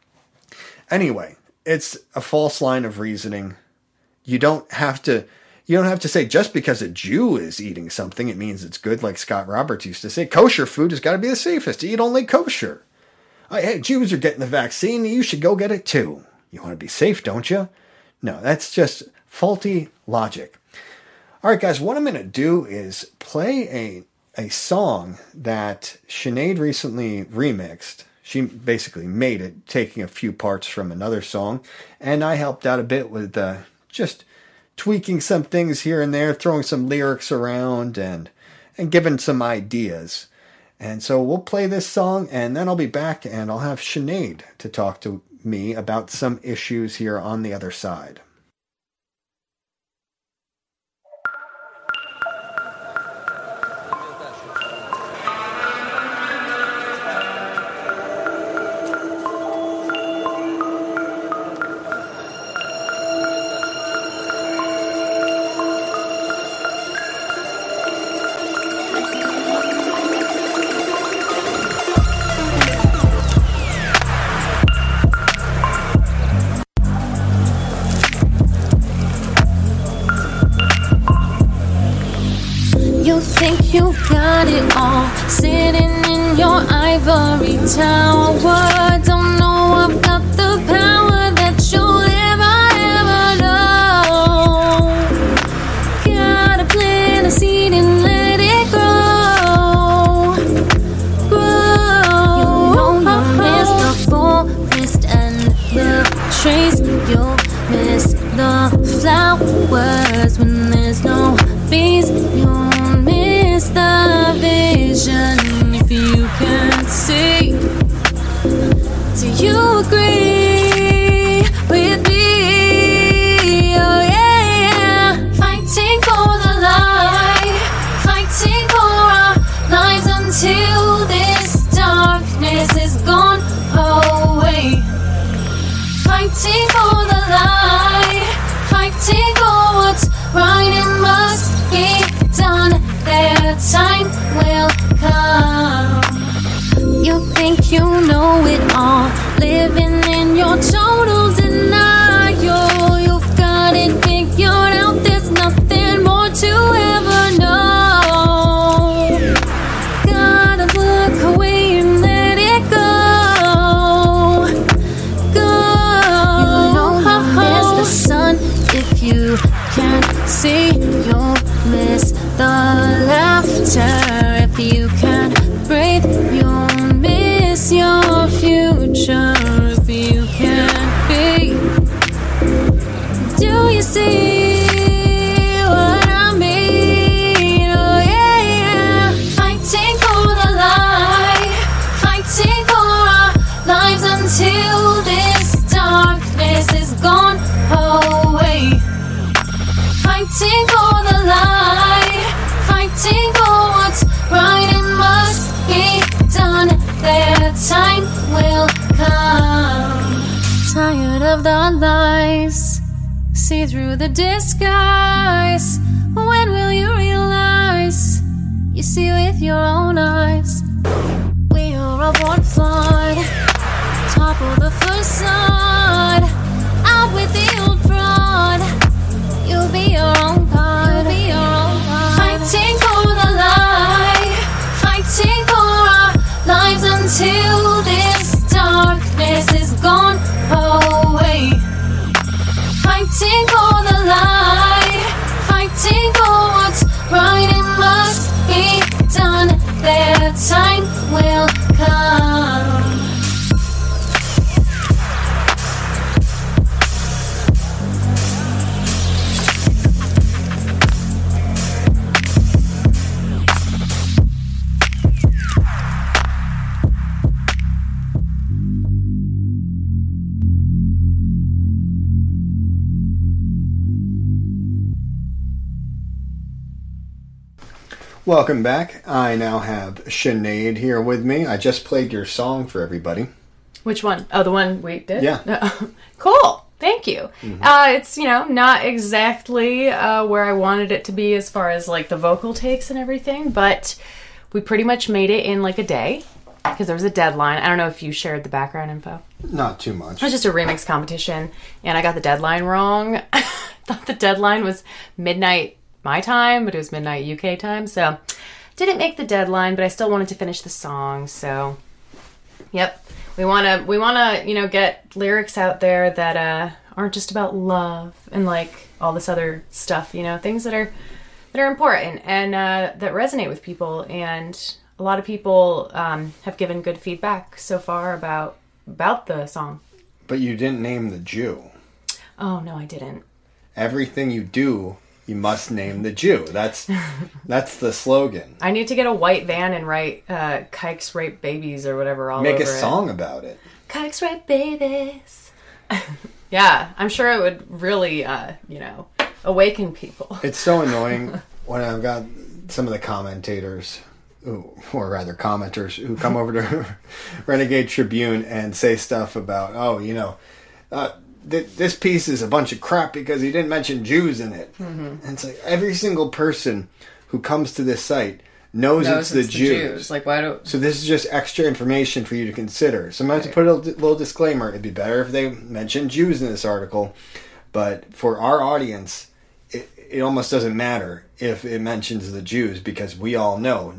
Anyway, it's a false line of reasoning. You don't have to say just because a Jew is eating something, it means it's good, like Scott Roberts used to say. Kosher food has got to be the safest. Eat only kosher. Hey, Jews are getting the vaccine. You should go get it too. You want to be safe, don't you? No, that's just Faulty Logic. All right, guys, what I'm going to do is play a song that Sinead recently remixed. She basically made it, taking a few parts from another song, and I helped out a bit with just tweaking some things here and there, throwing some lyrics around, and giving some ideas. And so we'll play this song, and then I'll be back, and I'll have Sinead to talk to me about some issues here on the other side. Sitting in your ivory tower, don't know I've got the power that you'll ever know. Gotta plant a seed and let it grow. You know you'll miss the forest and the trees. You'll miss the flowers when there's no bees. You'll miss the vision if you can't see. Do you agree with me? Oh yeah, fighting for the light, fighting for our lives until this darkness is gone away. Fighting for the light, fighting for what's right and must be done. Their time will come. You think you know it all, living in your total denial. You've got it figured out, there's nothing more to ever know. Gotta look away and let it go. You know you miss the sun if you can't see. You'll miss the laughter if you can't breathe. You'll miss your future if you can't be. Do you see what I mean? Oh yeah, fighting for the light, fighting for our lives until this darkness is gone away. Fighting for the light, fighting for what's right and must be done. Their time will come. Tired of the lies, see through the disguise. When will you realize you see with your own eyes? We are all born flawed, topple the facade, out with the old fraud. You'll be your own part. Fighting for the light, fighting for our lives until this darkness is gone away. Fighting for the light, fighting for what's right and must be done. Their time will come. Welcome back. I now have Sinead here with me. I just played your song for everybody. Which one? Oh, the one we did? Yeah. Cool. Thank you. Mm-hmm. It's, not exactly where I wanted it to be as far as, like, the vocal takes and everything, but we pretty much made it in, like, a day because there was a deadline. I don't know if you shared the background info. Not too much. It was just a remix competition, and I got the deadline wrong. I thought the deadline was midnight my time, but it was midnight UK time, so didn't make the deadline, but I still wanted to finish the song. So yep, we want to get lyrics out there that aren't just about love and like all this other stuff, you know, things that are important and that resonate with people. And a lot of people have given good feedback so far about the song. But you didn't name the Jew. Oh, no, I didn't. Everything you do, you must name the Jew. That's the slogan. I need to get a white van and write Kikes Rape Babies or whatever all Make over a song about it. Kikes Rape Babies. Yeah, I'm sure it would really, awaken people. It's so annoying when I've got some of the commentators, or rather commenters, who come over to Renegade Tribune and say stuff about, this piece is a bunch of crap because he didn't mention Jews in it. Mm-hmm. And it's like every single person who comes to this site knows it's the Jews. Like, why do... So this is just extra information for you to consider. So I'm going to put a little disclaimer. It'd be better if they mentioned Jews in this article. But for our audience, it almost doesn't matter if it mentions the Jews because we all know,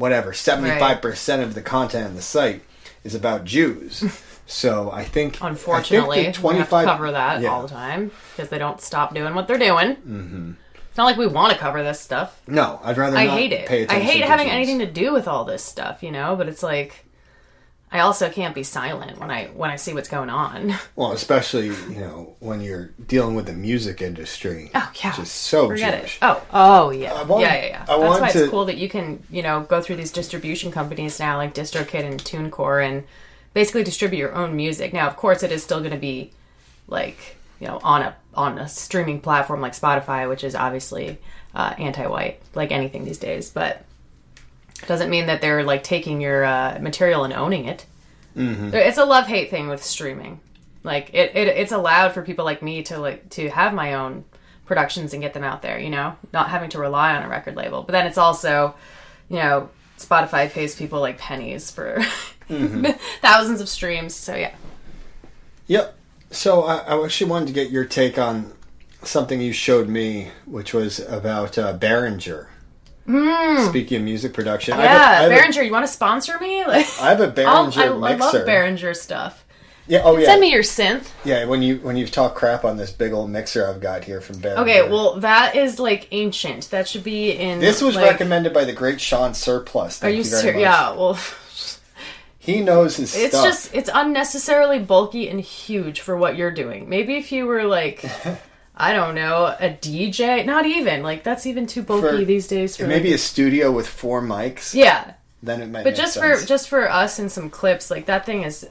75% of the content on the site is about Jews. So I think... Unfortunately, we have to cover that all the time because they don't stop doing what they're doing. Mm-hmm. It's not like we want to cover this stuff. No, I'd rather not hate it. Pay attention I hate to having Jews. anything to do with all this stuff, you know? But it's like... I also can't be silent when I see what's going on. Well, especially, when you're dealing with the music industry. Oh, yeah. Which is so Forget Jewish. it. Oh, yeah. Yeah. That's why it's cool that you can, go through these distribution companies now, like DistroKid and TuneCore, and basically distribute your own music. Now, of course, it is still going to be, like, on a streaming platform like Spotify, which is obviously anti-white, like anything these days, but... Doesn't mean that they're like taking your material and owning it. Mm-hmm. It's a love-hate thing with streaming. Like it's allowed for people like me to have my own productions and get them out there. Not having to rely on a record label. But then it's also, Spotify pays people like pennies for thousands of streams. So yeah. Yep. So I actually wanted to get your take on something you showed me, which was about Behringer. Speaking of music production, Behringer, you want to sponsor me? I have a Behringer mixer. I love Behringer stuff. Yeah, Send me your synth. Yeah, when you've talked crap on this big old mixer I've got here from Behringer. Okay, well that is like ancient. That should be in. This was recommended by the great Sean Surplus. Are you serious? Yeah, well. He knows his stuff. It's unnecessarily bulky and huge for what you're doing. Maybe if you were like. I don't know, a DJ? Not even. Like, that's even too bulky these days. For maybe a studio with 4 mics. Yeah. Then it might make sense. But just for us and some clips, like, that thing is...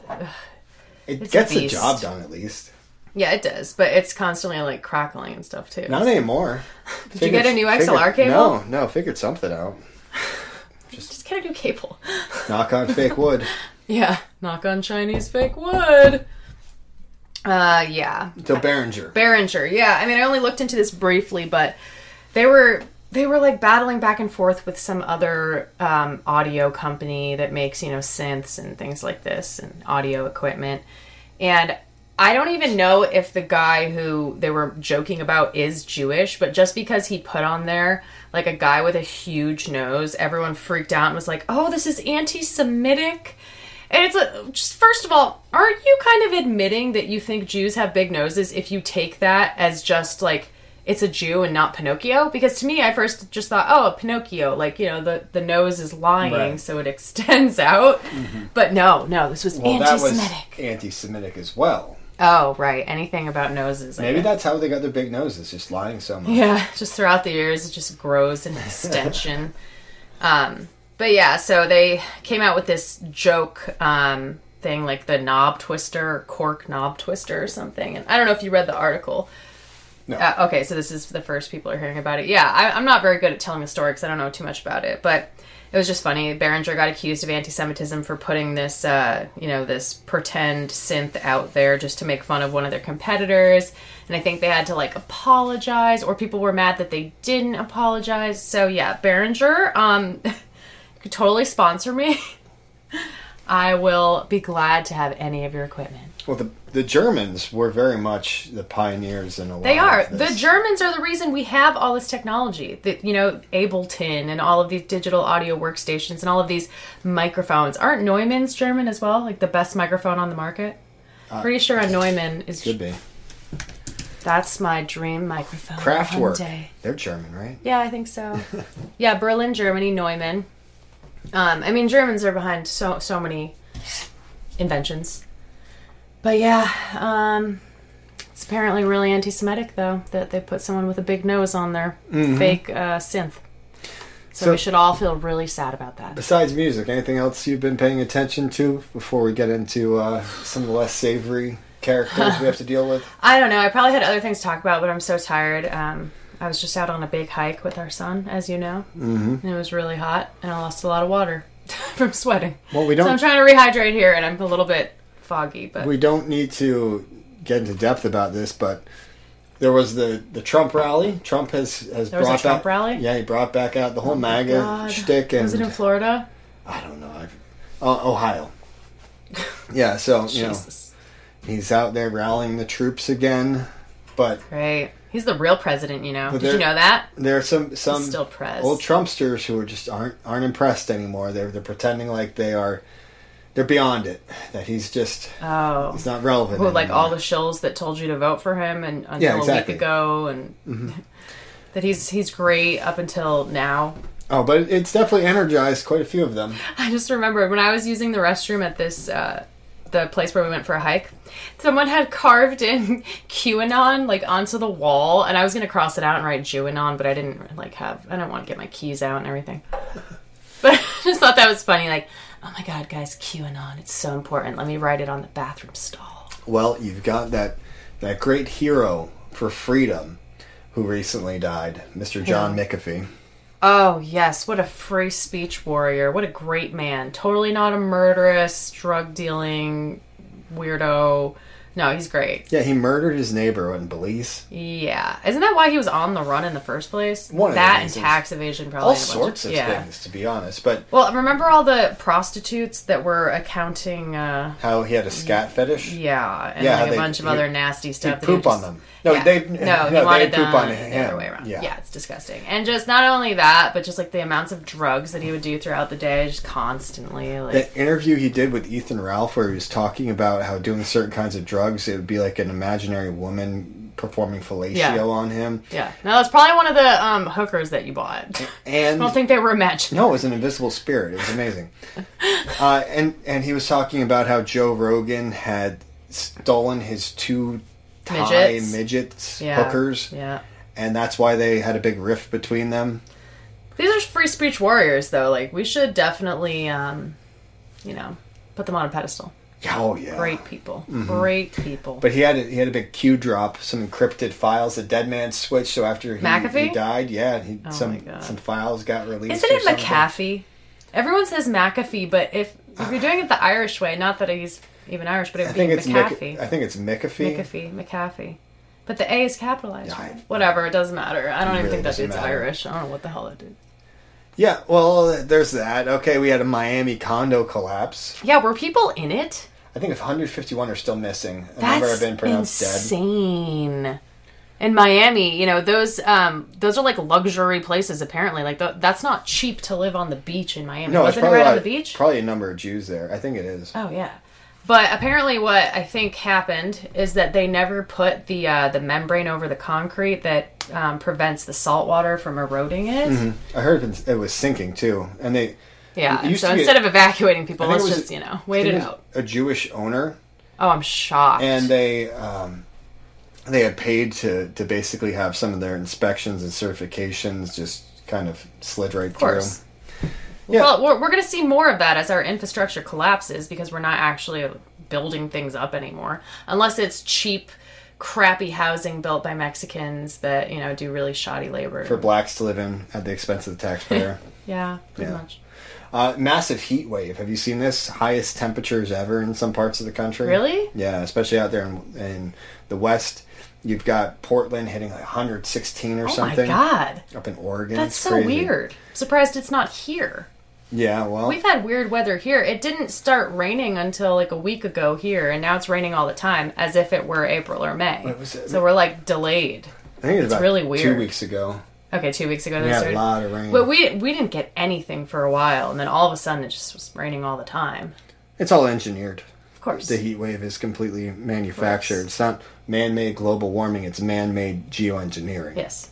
it gets the job done, at least. Yeah, it does. But it's constantly, like, crackling and stuff, too. Not anymore. Did you get a new XLR cable? No, figured something out. Just get a new cable. Knock on fake wood. Yeah, knock on Chinese fake wood. Yeah. So Behringer, yeah. I mean, I only looked into this briefly, but they were like battling back and forth with some other audio company that makes, synths and things like this and audio equipment. And I don't even know if the guy who they were joking about is Jewish, but just because he put on there like a guy with a huge nose, everyone freaked out and was like, "Oh, this is anti-Semitic." And it's just, first of all, aren't you kind of admitting that you think Jews have big noses if you take that as just like it's a Jew and not Pinocchio? Because to me, I first just thought, oh, Pinocchio, like, the nose is lying, right. So it extends out. Mm-hmm. But no, this was anti-Semitic. That was anti-Semitic as well. Oh, right. Anything about noses. Maybe that's how they got their big noses, just lying so much. Yeah, just throughout the years, it just grows in extension. But yeah, so they came out with this joke thing, like the knob twister, or cork knob twister or something. And I don't know if you read the article. No. Okay, so this is the first people are hearing about it. Yeah, I'm not very good at telling the story because I don't know too much about it. But it was just funny. Behringer got accused of anti-Semitism for putting this, this pretend synth out there just to make fun of one of their competitors. And I think they had to, like, apologize, or people were mad that they didn't apologize. So yeah, Behringer, could totally sponsor me. I will be glad to have any of your equipment. Well, the Germans were very much the pioneers in a lot They are. of this. The Germans are the reason we have all this technology. Ableton and all of these digital audio workstations and all of these microphones. Aren't Neumann's German as well? Like the best microphone on the market? Pretty sure a Neumann is... Could be. That's my dream microphone. Kraftwerk. One day. They're German, right? Yeah, I think so. Yeah, Berlin, Germany, Neumann. I mean, Germans are behind so many inventions. But yeah, it's apparently really anti-Semitic, though, that they put someone with a big nose on their fake synth. So we should all feel really sad about that. Besides music, anything else you've been paying attention to before we get into some of the less savory characters we have to deal with? I don't know. I probably had other things to talk about, but I'm so tired. I was just out on a big hike with our son, as you know, and it was really hot, and I lost a lot of water from sweating. Well, we don't. So I'm trying to rehydrate here, and I'm a little bit foggy. But we don't need to get into depth about this, but there was the Trump rally. Trump has there brought was a Trump back, rally? Yeah, he brought back out the whole MAGA shtick. And was it in Florida? I don't know. Ohio. Yeah, so you know, he's out there rallying the troops again. But great. He's the real president, you know. Did you know that? There are some still press. Old Trumpsters who are just aren't impressed anymore. They're pretending like they're beyond it. That he's just he's not relevant. Who, like all the shills that told you to vote for him until a week ago, and that he's great up until now. Oh, but it's definitely energized quite a few of them. I just remember when I was using the restroom at this the place where we went for a hike, someone had carved in QAnon like onto the wall, and I was gonna cross it out and write Jewanon, but I didn't I don't want to get my keys out and everything. But I just thought that was funny, like, oh my god, guys, QAnon, it's so important. Let me write it on the bathroom stall. Well, you've got that great hero for freedom who recently died, Mr. John McAfee. Oh, yes. What a free speech warrior. What a great man. Totally not a murderous, drug-dealing weirdo. No, he's great. Yeah, he murdered his neighbor in Belize. Yeah. Isn't that why he was on the run in the first place? One of that the and tax evasion probably. All sorts of things, to be honest. But well, remember all the prostitutes that were accounting... how he had a scat fetish? Yeah, and a bunch of other nasty stuff. He'd poop on them. No, he wanted them the other way around. Yeah, it's disgusting. And just not only that, but just like the amounts of drugs that he would do throughout the day, just constantly. Like that interview he did with Ethan Ralph, where he was talking about how doing certain kinds of drugs, it would be like an imaginary woman performing fellatio on him. Yeah, no, that's probably one of the hookers that you bought. And I don't think they were imaginary. No, it was an invisible spirit. It was amazing. And he was talking about how Joe Rogan had stolen his two Thai midgets hookers. Yeah. And that's why they had a big rift between them. These are free speech warriors, though. Like, we should definitely, put them on a pedestal. Oh, yeah. Great people. Great people. But he had a big Q drop, some encrypted files. The dead man switched, so after he died, some files got released. Isn't it McAfee? Everyone says McAfee, but if you're doing it the Irish way, not that he's even Irish, but it would be McAfee. I think it's McAfee. McAfee. But the A is capitalized, right? Whatever, it doesn't matter. I don't even think that it's Irish. I don't know what the hell it did. Yeah, well, there's that. Okay, we had a Miami condo collapse. Yeah, were people in it? I think 151 are still missing. A number have been pronounced insane. In Miami, those are like luxury places, apparently. Like, that's not cheap to live on the beach in Miami. No, wasn't it right on the beach? Probably a number of Jews there. I think it is. Oh, yeah. But apparently what I think happened is that they never put the membrane over the concrete that prevents the salt water from eroding it. Mm-hmm. I heard it was sinking, too. And they... Yeah, so instead of evacuating people, let's just, wait it out. A Jewish owner. Oh, I'm shocked. And they had paid to basically have some of their inspections and certifications just kind of slid right through. Yeah. Well, we're going to see more of that as our infrastructure collapses because we're not actually building things up anymore. Unless it's cheap, crappy housing built by Mexicans that, do really shoddy labor. For blacks to live in at the expense of the taxpayer. Yeah, pretty much. Massive heat wave. Have you seen this? Highest temperatures ever in some parts of the country. Really? Yeah, especially out there in the West. You've got Portland hitting like 116 or something. Oh my God. Up in Oregon. That's it's so crazy. Weird. I'm surprised it's not here. Yeah, well... We've had weird weather here. It didn't start raining until like a week ago here, and now it's raining all the time, as if it were April or May. So we're like delayed. I think it's about really weird. 2 weeks ago. Okay, 2 weeks ago. We had a lot of rain. But we didn't get anything for a while, and then all of a sudden it just was raining all the time. It's all engineered. Of course. The heat wave is completely manufactured. It's not man-made global warming. It's man-made geoengineering. Yes.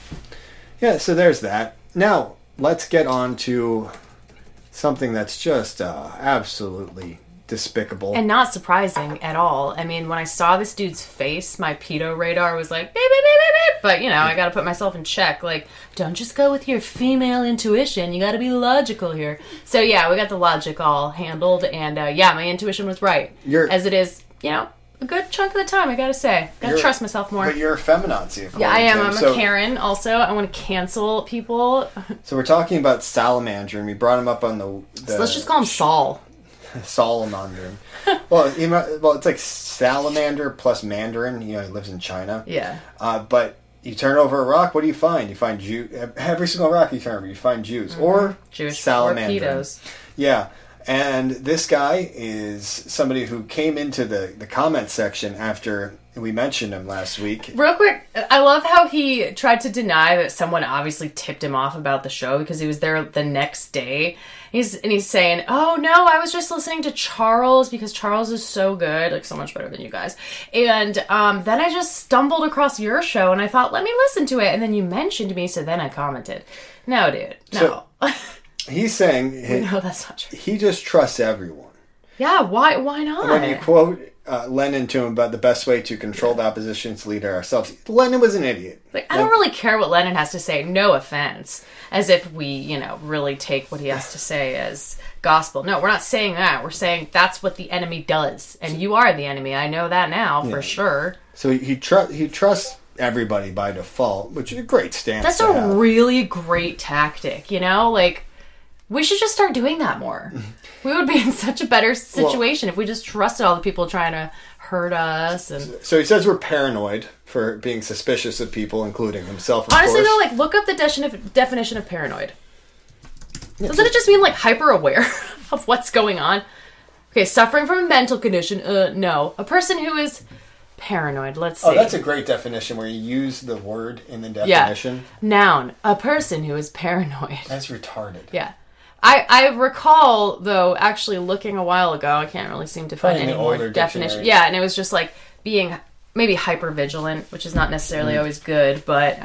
Yeah, so there's that. Now, let's get on to something that's just absolutely despicable. And not surprising at all. I mean, when I saw this dude's face, my pedo radar was like, beep, beep, beep, beep, beep. But, you know, I got to put myself in check. Like, don't just go with your female intuition. You got to be logical here. So, yeah, we got the logic all handled. And, yeah, my intuition was right. As it is, you know, a good chunk of the time, I got to say. Got to trust myself more. But you're a feminazi. Yeah, I am. I'm a Karen also. I want to cancel people. So we're talking about salamander, and we brought him up on the So let's just call him Saul. Salamander. Well, it's like salamander plus mandarin. You know, he lives in China. Yeah. But you turn over a rock, what do you find? You find every single rock you turn over, you find Jews. Or Jewish salamander. Or pedos. Yeah. And this guy is somebody who came into the comment section after we mentioned him last week. Real quick, I love how he tried to deny that someone obviously tipped him off about the show because he was there the next day. He's saying, oh no, I was just listening to Charles because Charles is so good, like so much better than you guys. And then I just stumbled across your show and I thought, let me listen to it. And then you mentioned me, so then I commented. No, dude, no. So, he's saying no, that's not true. He just trusts everyone. Yeah, why not? When you quote Lenin to him about the best way to control the opposition to lead ourselves, Lenin was an idiot. Like, I don't really care what Lenin has to say, no offense. As if we, you know, really take what he has to say as gospel. No, we're not saying that. We're saying that's what the enemy does. And you are the enemy. I know that now, for sure. So he trusts everybody by default, which is a great stance. That's a really great tactic, you know? Like, we should just start doing that more. We would be in such a better situation if we just trusted all the people trying to hurt us. And so he says we're paranoid for being suspicious of people, including himself, of honestly, course. though, like, look up the definition of paranoid. Doesn't it just mean, like, hyper-aware of what's going on? Okay, suffering from a mental condition, no. A person who is paranoid, let's see. Oh, that's a great definition where you use the word in the definition. Yeah. Noun, a person who is paranoid. That's retarded. Yeah. I recall, though, actually looking a while ago, I can't really seem to find any more definition. Yeah, and it was just like being maybe hyper-vigilant, which is not necessarily always good, but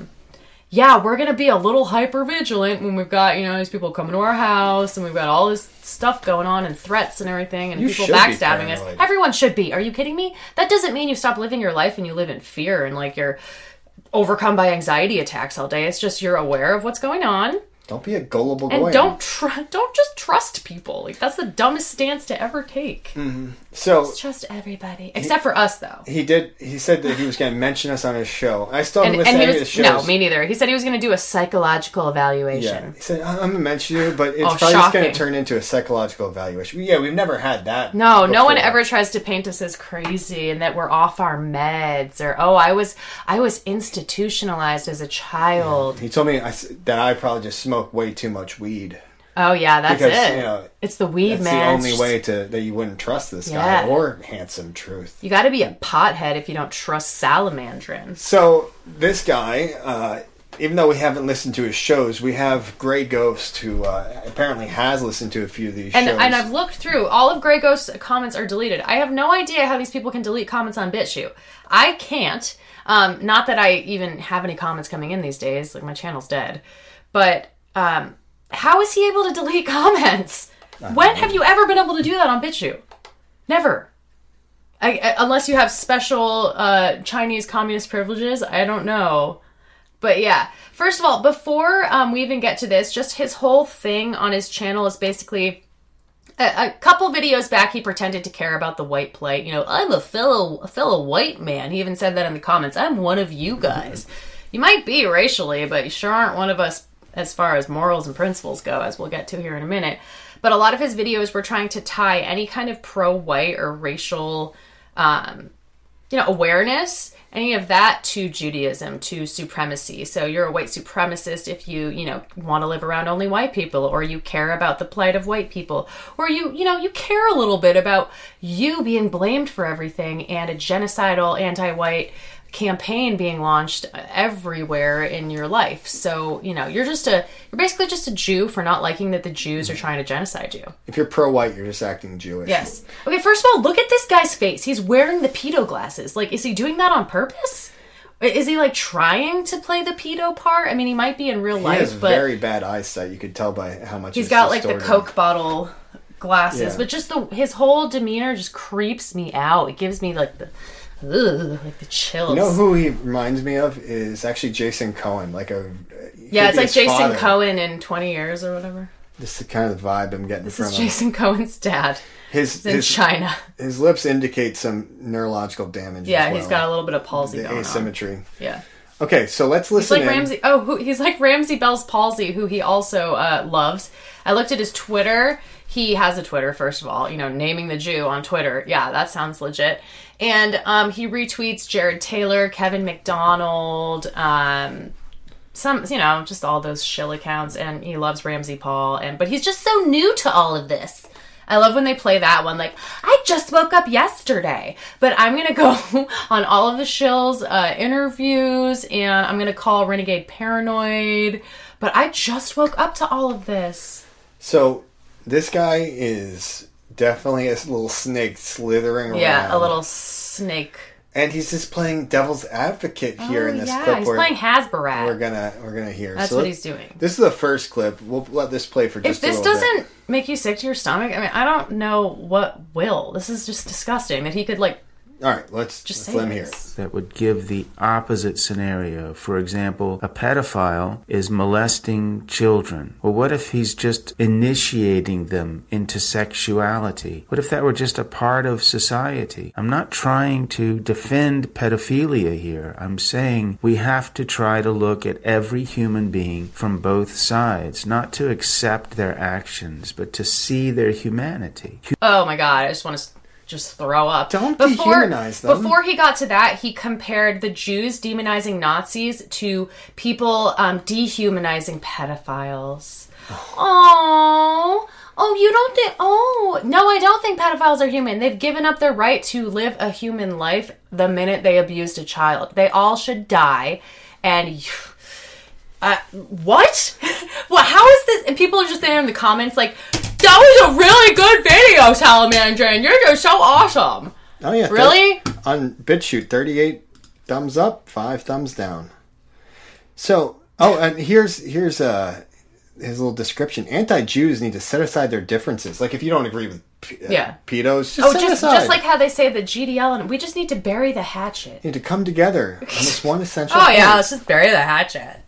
yeah, we're going to be a little hyper-vigilant when we've got, you know, these people coming to our house, and we've got all this stuff going on, and threats and everything, and people backstabbing us. Everyone should be. Are you kidding me? That doesn't mean you stop living your life and you live in fear and, like, you're overcome by anxiety attacks all day. It's just you're aware of what's going on. Don't be a gullible and goyim. don't just trust people. Like, that's the dumbest stance to ever take. Mm-hmm. So just trust everybody, except for us, though. He said that he was going to mention us on his show. I still haven't listened to any of his shows. No, me neither. He said he was going to do a psychological evaluation. Yeah, he said I'm going to mention you, but it's probably just going to turn into a psychological evaluation. Yeah, we've never had that. No, before. No one ever tries to paint us as crazy and that we're off our meds or I was institutionalized as a child. Yeah. He told me that I probably just smoke way too much weed. Oh yeah, that's it. You know, it's the weed, that's man. It's the only way that you wouldn't trust this guy or Handsome Truth. You got to be a pothead if you don't trust Salamandrin. So this guy, even though we haven't listened to his shows, we have Grey Ghost, who apparently has listened to a few of these shows. And I've looked through. All of Grey Ghost's comments are deleted. I have no idea how these people can delete comments on BitChute. I can't. Not that I even have any comments coming in these days. Like, my channel's dead. But how is he able to delete comments? When have you ever been able to do that on BitChute? Never. Unless you have special Chinese communist privileges. I don't know. But yeah, first of all, before we even get to this, just his whole thing on his channel is basically a couple videos back. He pretended to care about the white plight. You know, I'm a fellow white man. He even said that in the comments. I'm one of you guys. You might be racially, but you sure aren't one of us as far as morals and principles go, as we'll get to here in a minute. But a lot of his videos were trying to tie any kind of pro-white or racial, awareness, any of that, to Judaism, to supremacy. So you're a white supremacist if you want to live around only white people, or you care about the plight of white people, or you care a little bit about you being blamed for everything, and a genocidal, anti-white campaign being launched everywhere in your life. So, you're basically just a Jew for not liking that the Jews are trying to genocide you. If you're pro-white, you're just acting Jewish. Yes. Okay, first of all, look at this guy's face. He's wearing the pedo glasses. Like, is he doing that on purpose? Is he, like, trying to play the pedo part? I mean, he might be in real life, He has but very bad eyesight. You could tell by how much he's got, like, the Coke bottle glasses. Yeah. But just his whole demeanor just creeps me out. It gives me, like, the chills. You know who he reminds me of is actually Jason Cohen. It's like Jason Cohen in 20 years or whatever. This is the kind of vibe I'm getting from him. This is Jason Cohen's dad. He's in China. His lips indicate some neurological damage. Yeah, he's got a little bit of palsy going asymmetry. on. Yeah. Okay, so let's listen. He's like Ramsey Bell's palsy, who he also loves. I looked at his Twitter. He has a Twitter, first of all. Naming the Jew on Twitter. Yeah, that sounds legit. And he retweets Jared Taylor, Kevin McDonald, just all those shill accounts, and he loves Ramsey Paul. But he's just so new to all of this. I love when they play that one, like, I just woke up yesterday, but I'm going to go on all of the shill's interviews, and I'm going to call Renegade paranoid, but I just woke up to all of this. So, this guy is definitely a little snake slithering around. Yeah, a little snake. And he's just playing devil's advocate here in this clip. Yeah, he's playing Hasbarat. We're gonna hear. That's what he's doing. This is the first clip. We'll let this play for just a little bit. If this doesn't make you sick to your stomach, I mean, I don't know what will. This is just disgusting that he could, like... All right, let's let him hear it. That would give the opposite scenario. For example, a pedophile is molesting children. Well, what if he's just initiating them into sexuality? What if that were just a part of society? I'm not trying to defend pedophilia here. I'm saying we have to try to look at every human being from both sides, not to accept their actions, but to see their humanity. Oh my God, I just want to... just throw up. Don't dehumanize them. Before he got to that, he compared the Jews demonizing Nazis to people dehumanizing pedophiles. Oh, you don't think... Oh, no, I don't think pedophiles are human. They've given up their right to live a human life the minute they abused a child. They all should die. And... what? Well, how is this? And people are just there in the comments like, that was a really good video, Salamandra, you're just so awesome. Oh, yeah. Really? On BitChute, 38 thumbs up, 5 thumbs down. So, and here's his little description. Anti-Jews need to set aside their differences. Like, if you don't agree with pedos, just like how they say the GDL, and we just need to bury the hatchet. Need to come together on this one essential point. Let's just bury the hatchet.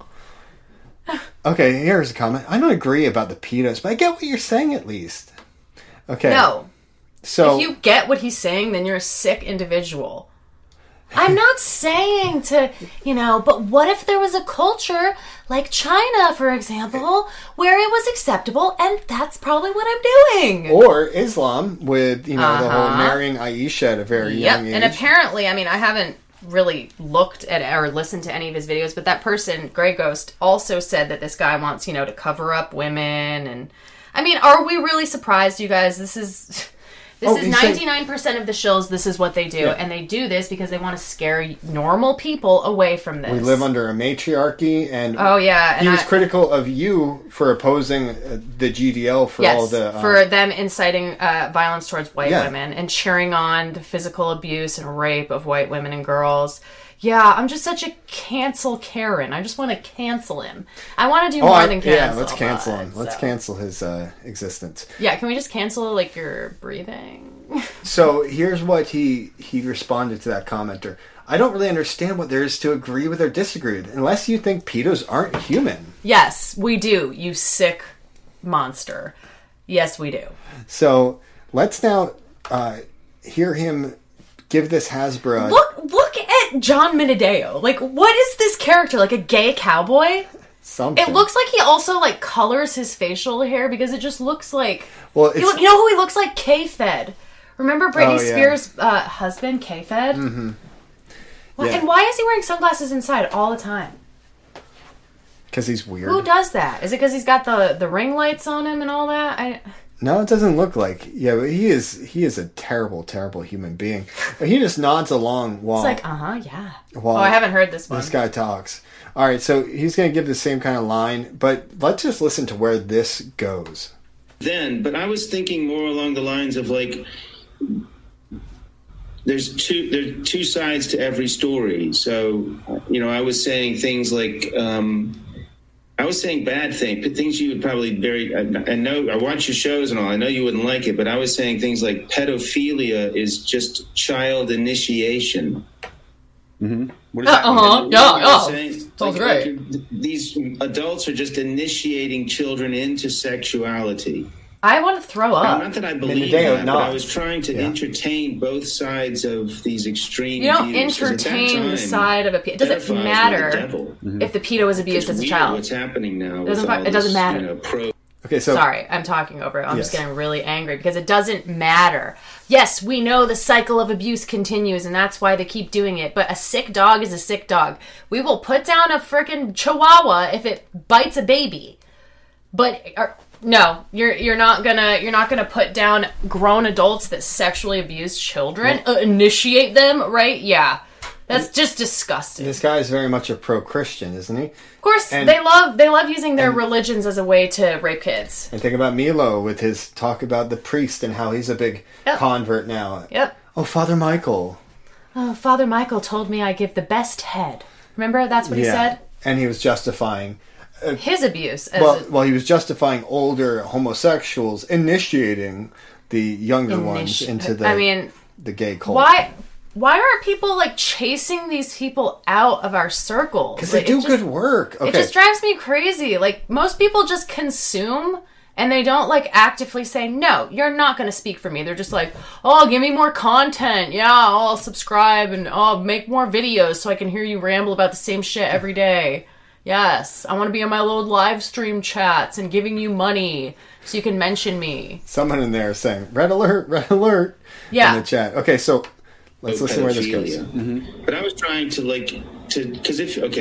Okay, here's a comment. I don't agree about the pedos, but I get what you're saying at least. Okay. No. So if you get what he's saying, then you're a sick individual. I'm not saying to, but what if there was a culture like China, for example, where it was acceptable, and that's probably what I'm doing. Or Islam with, the whole marrying Aisha at a very young age. And apparently, I haven't really looked at or listened to any of his videos, but that person, Grey Ghost, also said that this guy wants, to cover up women. And are we really surprised, you guys? This is 99% of the shills. This is what they do, and they do this because they want to scare normal people away from this. We live under a matriarchy, and he was critical of you for opposing the GDL for all the for them inciting violence towards white women and cheering on the physical abuse and rape of white women and girls. Yeah, I'm just such a cancel Karen. I just want to cancel him. I want to do more than cancel. Yeah, let's cancel him. Let's cancel his existence. Yeah, can we just cancel, your breathing? So here's what he responded to that commenter. I don't really understand what there is to agree with or disagree with, unless you think pedos aren't human. Yes, we do, you sick monster. Yes, we do. So let's now hear him give this Hasbro. Look at John Minadeo. What is this character? A gay cowboy? Something. It looks like he also colors his facial hair because it just looks like. Well, you know who he looks like? K-Fed. Remember Britney Spears' husband, K-Fed? Mm-hmm. Well, and why is he wearing sunglasses inside all the time? Because he's weird. Who does that? Is it because he's got the ring lights on him and all that? No, it doesn't look like. Yeah, but he is a terrible, terrible human being. But he just nods along while. It's like, yeah. While I haven't heard this one. This guy talks. All right, so he's going to give the same kind of line, but let's just listen to where this goes. But I was thinking more along the lines of like, there's two sides to every story. So, I was saying things like. I was saying bad things you would probably I know I watch your shows and all. I know you wouldn't like it, but I was saying things like pedophilia is just child initiation. Mm-hmm. What does that mean? Sounds great. These adults are just initiating children into sexuality. I want to throw up. Not that I believe that, but I was trying to entertain both sides of these extreme You don't views. entertain the side of a pedo. It doesn't matter if the pedo was abused as a child. What's happening now? It doesn't matter. Okay, so sorry, I'm talking over it. I'm just getting really angry because it doesn't matter. Yes, we know the cycle of abuse continues, and that's why they keep doing it. But a sick dog is a sick dog. We will put down a freaking chihuahua if it bites a baby, but. No, you're not gonna put down grown adults that sexually abuse children, initiate them, right? Yeah, that's just disgusting. This guy is very much a pro-Christian, isn't he? Of course, they love using their religions as a way to rape kids. And think about Milo with his talk about the priest and how he's a big convert now. Yep. Oh, Father Michael. Oh, Father Michael told me I give the best head. Remember, that's what he said. And he was justifying. His abuse. Well, he was justifying older homosexuals initiating the younger ones into the gay cult. Why aren't people like chasing these people out of our circles? Because they do good work. Okay. It just drives me crazy. Like most people just consume and they don't like actively say, no, you're not going to speak for me. They're just like, oh, give me more content. Yeah, I'll subscribe and I'll make more videos so I can hear you ramble about the same shit every day. Yes, I want to be on my little live stream chats and giving you money so you can mention me. Someone in there is saying, red alert in the chat. Okay, so let's listen where this goes. Mm-hmm. But I was trying to because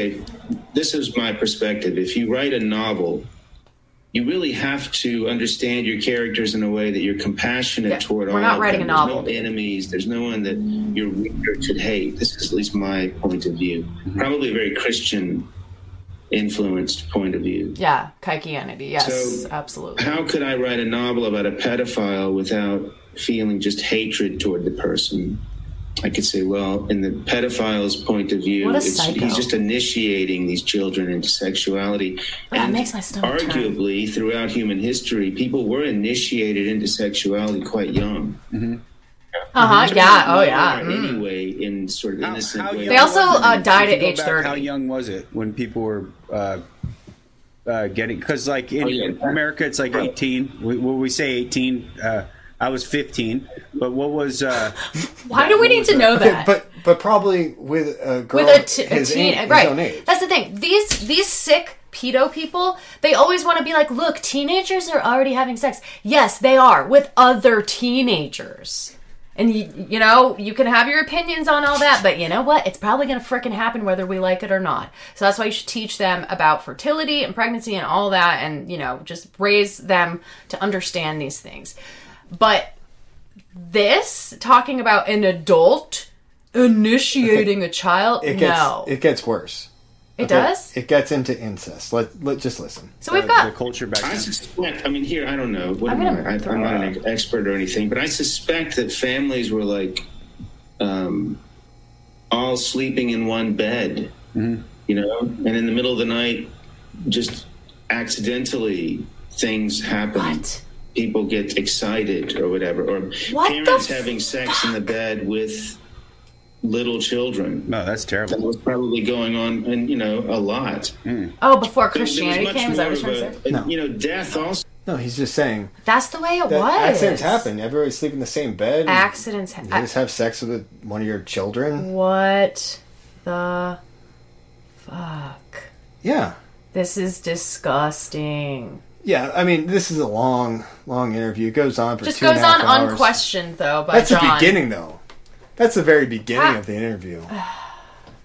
this is my perspective. If you write a novel, you really have to understand your characters in a way that you're compassionate toward all of them. We're not writing a novel. There's no enemies. There's no one that your reader should hate. This is at least my point of view. Mm-hmm. Probably a very Christian influenced point of view. Yeah, Kaikianity, yes, so absolutely. How could I write a novel about a pedophile without feeling just hatred toward the person? I could say, well, in the pedophile's point of view, he's just initiating these children into sexuality. That makes my stomach arguably, turn. Throughout human history, people were initiated into sexuality quite young. Mm-hmm. Anyway, in sort of innocent way. They also died at age 30. How young was it when people were getting? Because like in America, it's like 18. When we say 18, I was 15. But what was? Why do we need to know that? But probably with a girl with a his teen, right? Own age. That's the thing. These sick pedo people, they always want to be like, look, teenagers are already having sex. Yes, they are with other teenagers. And, you know, you can have your opinions on all that, but you know what? It's probably going to frickin' happen whether we like it or not. So that's why you should teach them about fertility and pregnancy and all that and, you know, just raise them to understand these things. But this, talking about an adult initiating a child, it gets worse. It does? It gets into incest. Let's just listen. So we've got the culture back then. I suspect, I mean, here, I don't know. I'm not an expert or anything, but I suspect that families were like all sleeping in one bed, you know, and in the middle of the night, just accidentally things happen. What? People get excited or whatever, or parents having sex in the bed with little children. No, that's terrible. That was probably going on, and you know, a lot. Oh, before Christianity came, is that what you're trying to say? No. You know, death also. No, he's just saying that's the way it was. Accidents happen. Everybody sleep in the same bed. Accidents happen. You just have sex with one of your children. What the fuck? Yeah. This is disgusting. Yeah, I mean, this is a long interview. It goes on for just 2.5 goes on hours. unquestioned, though, by That's John. the beginning, though. That's the very beginning of the interview.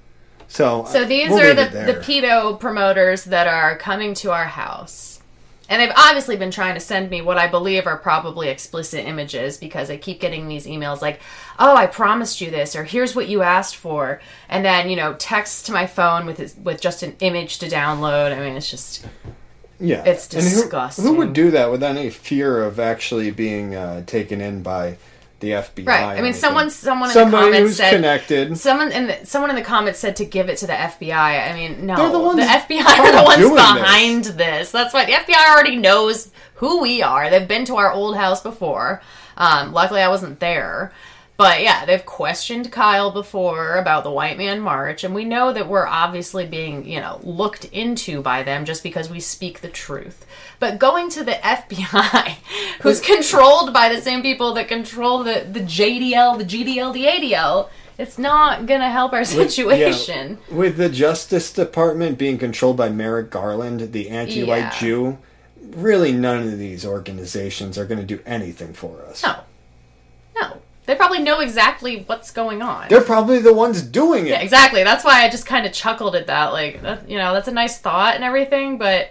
So these are the pedo promoters that are coming to our house. And they've obviously been trying to send me what I believe are probably explicit images, because I keep getting these emails like, oh, I promised you this, or here's what you asked for. And then, text to my phone with just an image to download. I mean, it's just... Yeah. It's disgusting. Who would do that without any fear of actually being taken in by the FBI? Right. I mean, someone in Somebody the comments who's said connected. Someone in the comments said to give it to the FBI. I mean, no, They're the ones FBI are the ones doing behind this. That's why the FBI already knows who we are. They've been to our old house before. Luckily, I wasn't there. But yeah, they've questioned Kyle before about the White Man March, and we know that we're obviously being, looked into by them just because we speak the truth. But going to the FBI, who's controlled by the same people that control the JDL, the GDL, the ADL, it's not going to help our situation. With the Justice Department being controlled by Merrick Garland, the anti-white Jew, really none of these organizations are going to do anything for us. No. They probably know exactly what's going on. They're probably the ones doing it. Yeah, exactly. That's why I just kind of chuckled at that. Like, that's a nice thought and everything, but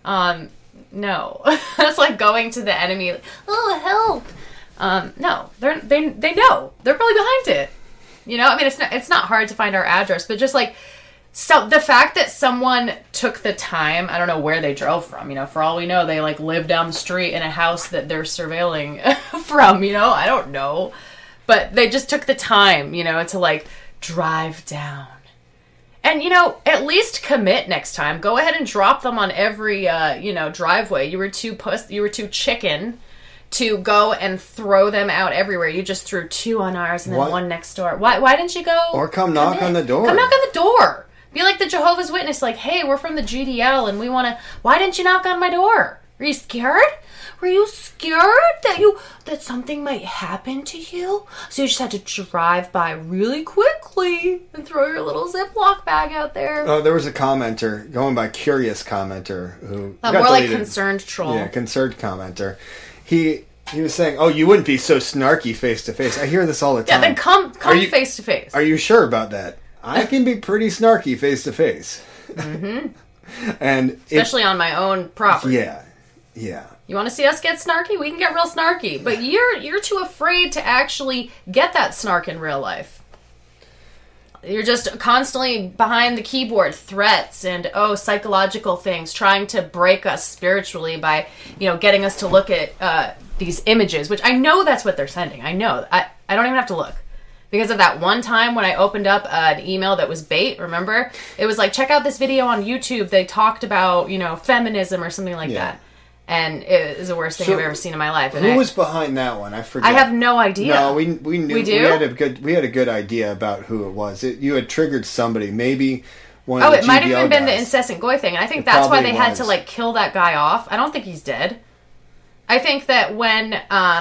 no. That's like going to the enemy. Oh, help! No, they know. They're probably behind it. I mean, it's not hard to find our address, but just like, so the fact that someone took the time, I don't know where they drove from. For all we know, they like live down the street in a house that they're surveilling from. I don't know. But they just took the time, to like drive down. And, at least commit next time. Go ahead and drop them on every, driveway. You were too chicken to go and throw them out everywhere. You just threw 2 on ours and then 1 next door. Why didn't you go? Or come knock on the door. Come knock on the door. Be like the Jehovah's Witness, like, hey, we're from the GDL and we want to... Why didn't you knock on my door? Are you scared? Were you scared that something might happen to you? So you just had to drive by really quickly and throw your little Ziploc bag out there. Oh, there was a commenter, going by Curious Commenter, who... more like concerned troll. Yeah, concerned commenter. He was saying, oh, you wouldn't be so snarky face to face. I hear this all the time. Yeah, then come face to face. Are you sure about that? I can be pretty snarky face to face. Mm-hmm. And especially on my own property. Yeah. You want to see us get snarky? We can get real snarky. But you're too afraid to actually get that snark in real life. You're just constantly behind the keyboard, threats and psychological things, trying to break us spiritually by, getting us to look at these images, which I know that's what they're sending. I know. I don't even have to look. Because of that one time when I opened up an email that was bait, remember? It was like, check out this video on YouTube. They talked about, feminism or something like that. And it is the worst thing I've ever seen in my life. And who was behind that one? I forget. I have no idea. No, we knew. We do? We had a good idea about who it was. You had triggered somebody. Maybe one of the it might have GDL been the guys. Incessant Goy thing. And I think that's why they had to like kill that guy off. I don't think he's dead. I think that when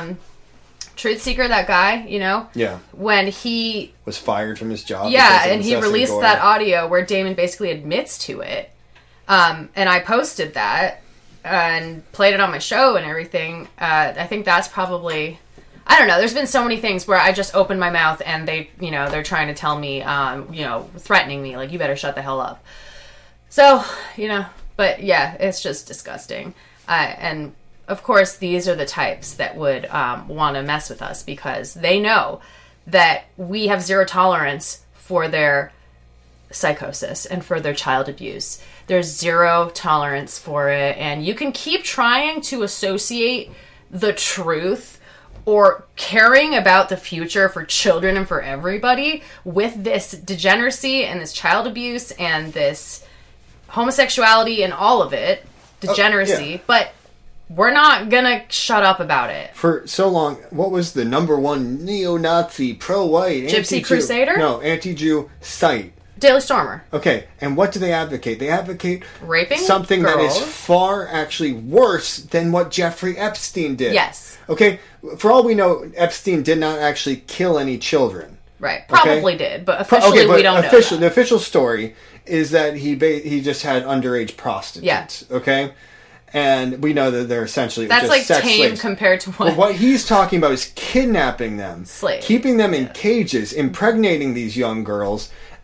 Truth Seeker, that guy, when he was fired from his job. And he released that audio where Damon basically admits to it. And I posted that and played it on my show and everything. I think that's probably... I don't know. There's been so many things where I just open my mouth and they're trying to tell me, threatening me, like, you better shut the hell up. So, but yeah, it's just disgusting. And of course, these are the types that would want to mess with us because they know that we have zero tolerance for their psychosis and for their child abuse. There's zero tolerance for it. And you can keep trying to associate the truth or caring about the future for children and for everybody with this degeneracy and this child abuse and this homosexuality and all of it, degeneracy, but we're not gonna shut up about it. For so long, what was the #1 neo-Nazi, pro-white, Gypsy Crusader? No, anti-Jew site. Daily Stormer. Okay, and what do they advocate? They advocate raping something girls. that is far actually worse than what Jeffrey Epstein did. Yes. Okay, for all we know, Epstein did not actually kill any children. Right, probably did, but officially we don't know. The official story is that he just had underage prostitutes. Yeah. Okay? And we know that they're essentially that's just like sex tame slaves. Compared to what? But what he's talking about is kidnapping them, slaves, keeping them in cages, impregnating these young girls,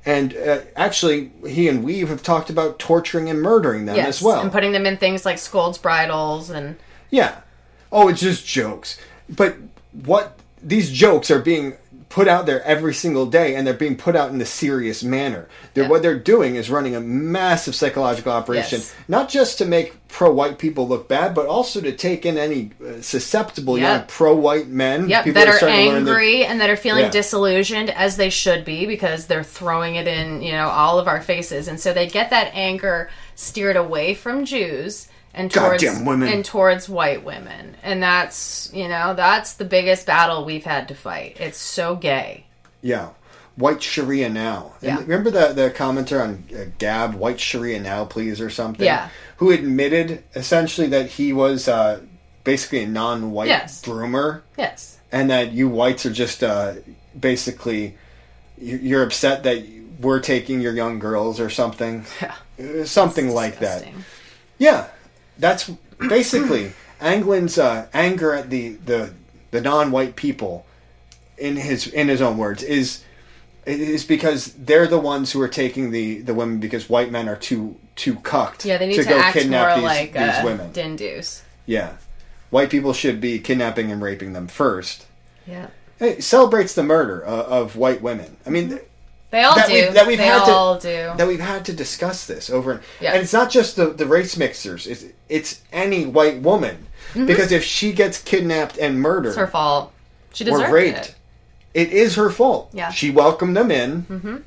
And actually, he and Weave have talked about torturing and murdering them as well. And putting them in things like Scold's Bridles and... Yeah. Oh, it's just jokes. But what... These jokes are being put out there every single day, and they're being put out in a serious manner. What they're doing is running a massive psychological operation, not just to make pro-white people look bad, but also to take in any susceptible young pro-white men. People that are angry and that are feeling disillusioned, as they should be, because they're throwing it in, all of our faces. And so they get that anger steered away from Jews and towards white women. And that's the biggest battle we've had to fight. It's so gay. Yeah. White Sharia now. And remember the commenter on Gab, White Sharia now, please, or something? Yeah. Who admitted, essentially, that he was basically a non-white groomer. Yes. And that you whites are just basically, you're upset that we're taking your young girls or something. Yeah. Something like that. Yeah. That's basically Anglin's anger at the non-white people, in his own words, is because they're the ones who are taking the women because white men are too cucked. Yeah, they need to go act kidnap more these women. Dindus. Yeah, white people should be kidnapping and raping them first. Yeah, it celebrates the murder of white women. I mean. They all do. That we've had to discuss this over and it's not just the race mixers. It's any white woman, because if she gets kidnapped and murdered, it's her fault. She deserved or raped. It is her fault. Yeah, she welcomed them in.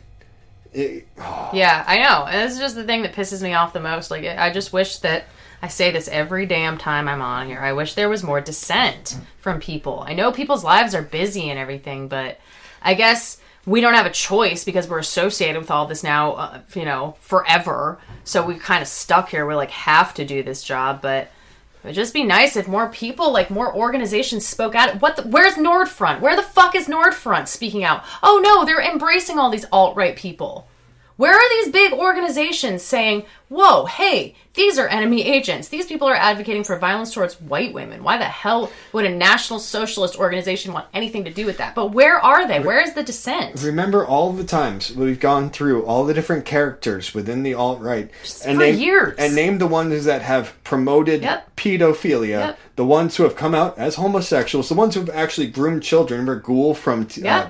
Yeah, I know, and this is just the thing that pisses me off the most. Like, I just wish that I say this every damn time I'm on here. I wish there was more dissent from people. I know people's lives are busy and everything, but I guess we don't have a choice because we're associated with all this now, forever. So we're kind of stuck here. We have to do this job, but it would just be nice if more people, more organizations spoke out. Where's Nordfront? Where the fuck is Nordfront speaking out? Oh no, they're embracing all these alt-right people. Where are these big organizations saying, whoa, hey, these are enemy agents. These people are advocating for violence towards white women. Why the hell would a National Socialist organization want anything to do with that? But where are they? Where is the dissent? Remember all the times we've gone through all the different characters within the alt-right. Years. And name the ones that have promoted pedophilia, the ones who have come out as homosexuals, the ones who have actually groomed children. Remember Ghoul from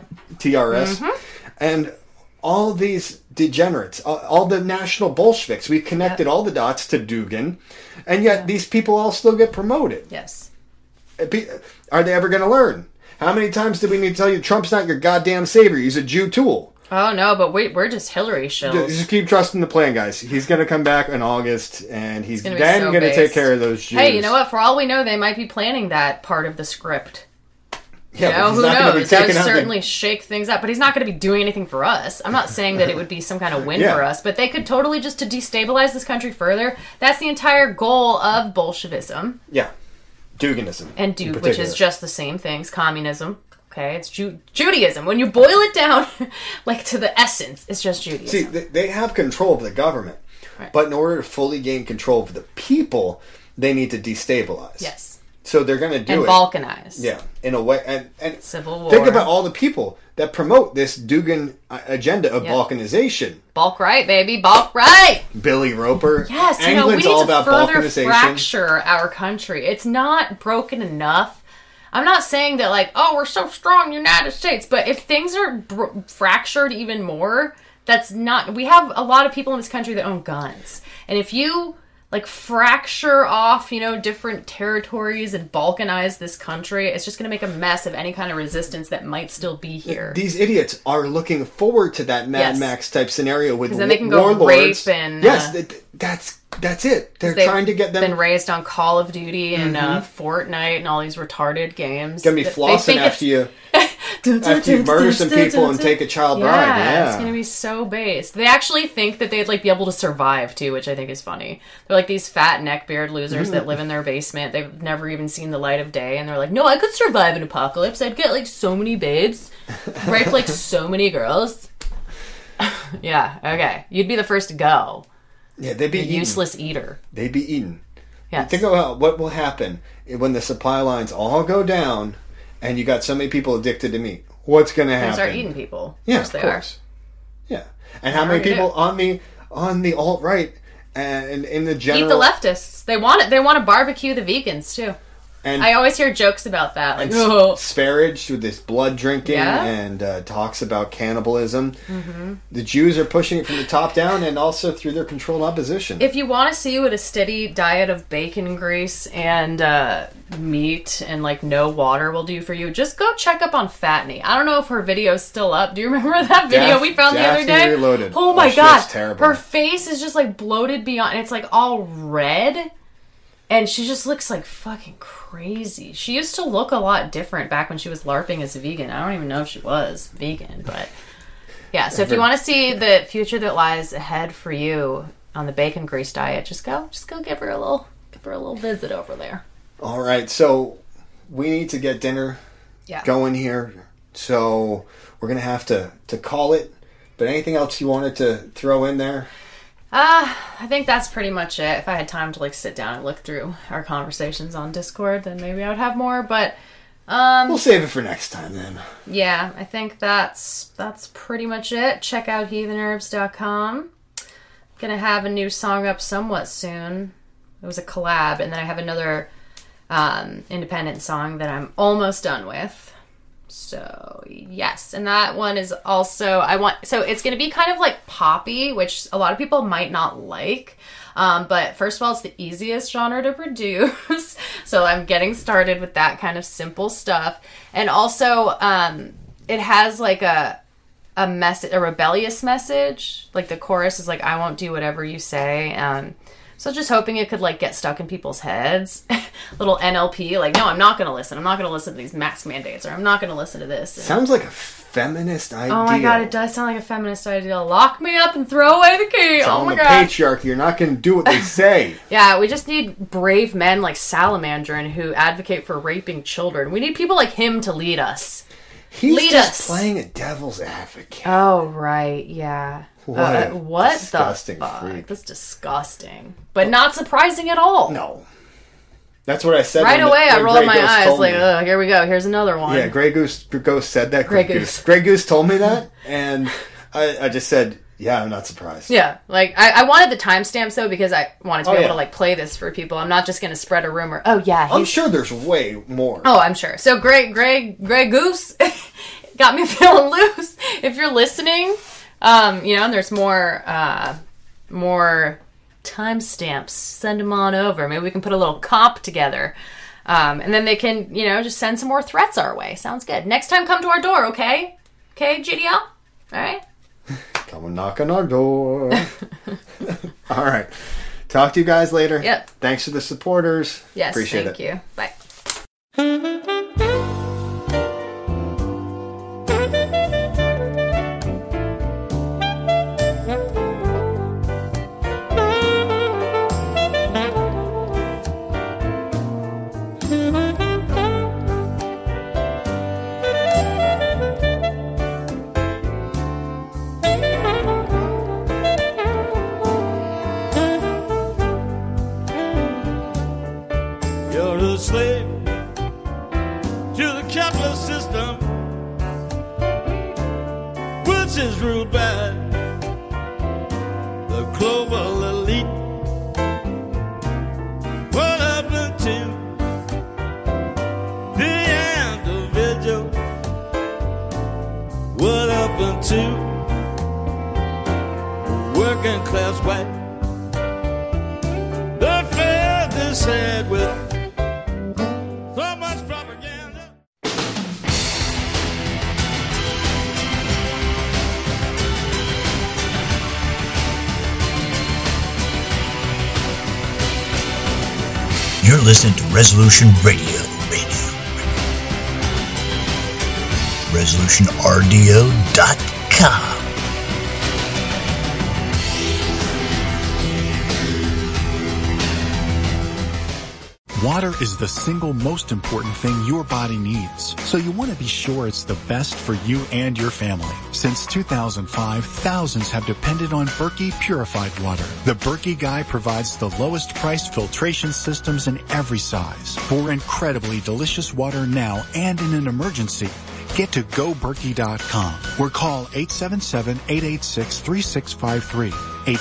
TRS? And all these degenerates, all the national Bolsheviks, we connected all the dots to Dugin, and yet these people all still get promoted. Yes. Are they ever going to learn? How many times did we need to tell you Trump's not your goddamn savior? He's a Jew tool. Oh, no, but we're just Hillary shills. Just keep trusting the plan, guys. He's going to come back in August, and he's then going to take care of those Jews. Hey, you know what? For all we know, they might be planning that part of the script. Yeah, who knows? That would certainly shake things up, but he's not going to be doing anything for us. I'm not saying that it would be some kind of win for us, but they could totally just to destabilize this country further. That's the entire goal of Bolshevism. Yeah, Duginism. And which is just the same things, communism. Okay, it's Judaism. When you boil it down, to the essence, it's just Judaism. See, they have control of the government, but in order to fully gain control of the people, they need to destabilize. Yes. So they're going to do and balkanize. Yeah, in a way. And Civil War. Think about all the people that promote this Dugin agenda of balkanization. Balk right, baby. Balk right. Billy Roper. Yes, we need to further fracture our country. It's not broken enough. I'm not saying that we're so strong, United States. But if things are fractured even more, that's not... We have a lot of people in this country that own guns. And if you... fracture off, different territories and balkanize this country, it's just going to make a mess of any kind of resistance that might still be here. These idiots are looking forward to that Mad Max type scenario with then they can go warlords. Rape and... That's it. They're trying to get them... been raised on Call of Duty and Fortnite and all these retarded games. Gonna be flossing after you murder some people and take a child bride. Yeah, it's gonna be so based. They actually think that they'd be able to survive too, which I think is funny. They're these fat neckbeard losers that live in their basement. They've never even seen the light of day, and they're like, "No, I could survive an apocalypse. I'd get so many babes, rape so many girls." Yeah, okay, you'd be the first to go. Yeah, they'd be useless eater. They'd be eaten. Yeah. Think about what will happen when the supply lines all go down, and you got so many people addicted to meat. What's going to happen? They start eating people. Yeah, of course. Yeah, And how many people on the alt-right and in the general... Eat the leftists. They want it. They want to barbecue the vegans, too. And I always hear jokes about that. Like, Sparage with this blood drinking and talks about cannibalism. Mm-hmm. The Jews are pushing it from the top down and also through their controlled opposition. If you want to see what a steady diet of bacon grease and meat and like no water will do for you, just go check up on Fatney. I don't know if her video's still up. Do you remember that video we found the other day? Reloaded. Oh my god. Her face is just like bloated beyond. It's like all red. And she just looks like fucking crazy. She used to look a lot different back when she was LARPing as a vegan. I don't even know if she was vegan, but yeah. So if you want to see the future that lies ahead for you on the bacon grease diet, just go give her a little visit over there. All right. So we need to get dinner going here. So we're gonna have to call it. But anything else you wanted to throw in there? I think that's pretty much it. If I had time to like sit down and look through our conversations on Discord, then maybe I would have more, but we'll save it for next time then. Yeah, I think that's pretty much it. Check out heathenherbs.com. Gonna have a new song up somewhat soon. It was a collab, and then I have another independent song that I'm almost done with. So, yes. And that one is also, so it's going to be kind of like poppy, which a lot of people might not like. But first of all, it's the easiest genre to produce. So I'm getting started with that kind of simple stuff. And also, it has like a message, a rebellious message. Like the chorus is like, I won't do whatever you say. So just hoping it could like get stuck in people's heads. Little NLP, like, no, I'm not going to listen. I'm not going to listen to these mask mandates, or I'm not going to listen to this. Sounds like a feminist idea. Oh my god, it does sound like a feminist idea. Lock me up and throw away the key. Oh my god. Patriarchy, you're not going to do what they say. Yeah, we just need brave men like Salamandrin who advocate for raping children. We need people like him to lead us. He's just playing a devil's advocate. Oh, right, yeah. What disgusting the fuck? freak. That's disgusting. But not surprising at all. No. That's what I said. Right away, I rolled my eyes like, oh, here we go. Here's another one. Yeah, Grey Goose said that. Grey Goose told me that, and I just said, yeah, I'm not surprised. Yeah, like, I wanted the timestamps, though, because I wanted to be able to, like, play this for people. I'm not just going to spread a rumor. Oh, yeah. I'm sure there's way more. Oh, I'm sure. So, Grey Goose got me feeling loose. If you're listening, and there's more timestamps, send them on over. Maybe we can put a little comp together. And then they can, just send some more threats our way. Sounds good. Next time, come to our door, okay? Okay, GDL? All right? Come and knock on our door. All right. Talk to you guys later. Yep. Thanks to the supporters. Yes, Appreciate it. Thank you. Bye. Slave to the capitalist system, which is ruled by the global elite. What happened to the individual? What happened to working class white? The fair this head with You're listening to Resolution Radio. ResolutionRDO.com. Water is the single most important thing your body needs, so you want to be sure it's the best for you and your family. Since 2005, thousands have depended on Berkey purified water. The Berkey Guy provides the lowest priced filtration systems in every size for incredibly delicious water now and in an emergency. get to GoBerkey.com or call 877-886-3653.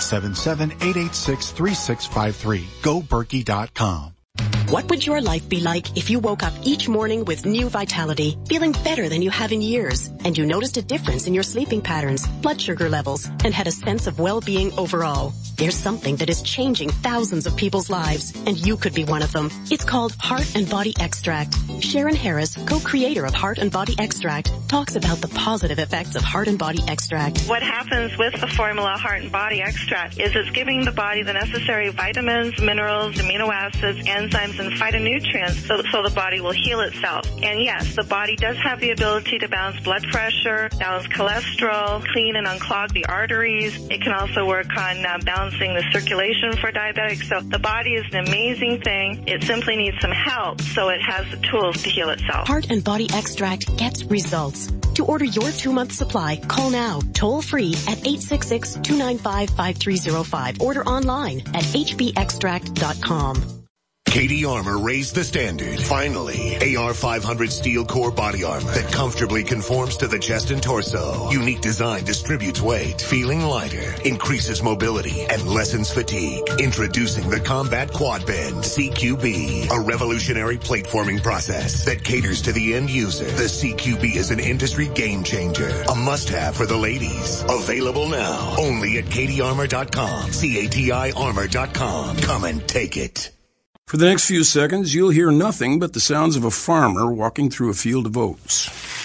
877-886-3653. GoBerkey.com. What would your life be like if you woke up each morning with new vitality, feeling better than you have in years, and you noticed a difference in your sleeping patterns, blood sugar levels, and had a sense of well-being overall? There's something that is changing thousands of people's lives, and you could be one of them. It's called Heart and Body Extract. Sharon Harris, co-creator of Heart and Body Extract, talks about the positive effects of Heart and Body Extract. What happens with the formula Heart and Body Extract is it's giving the body the necessary vitamins, minerals, amino acids, enzymes, and phytonutrients so the body will heal itself. And yes, the body does have the ability to balance blood pressure, balance cholesterol, clean and unclog the arteries. It can also work on balancing the circulation for diabetics. So the body is an amazing thing. It simply needs some help so it has the tools to heal itself. Heart and Body Extract gets results. To order your 2-month supply, call now, toll free at 866-295-5305. Order online at hbextract.com. Katie Armor raised the standard. Finally, AR500 steel core body armor that comfortably conforms to the chest and torso. Unique design distributes weight, feeling lighter, increases mobility, and lessens fatigue. Introducing the Combat Quad Bend CQB, a revolutionary plate forming process that caters to the end user. The CQB is an industry game changer, a must-have for the ladies. Available now, only at KatieArmor.com, CATIArmor.com. Come and take it. For the next few seconds, you'll hear nothing but the sounds of a farmer walking through a field of oats.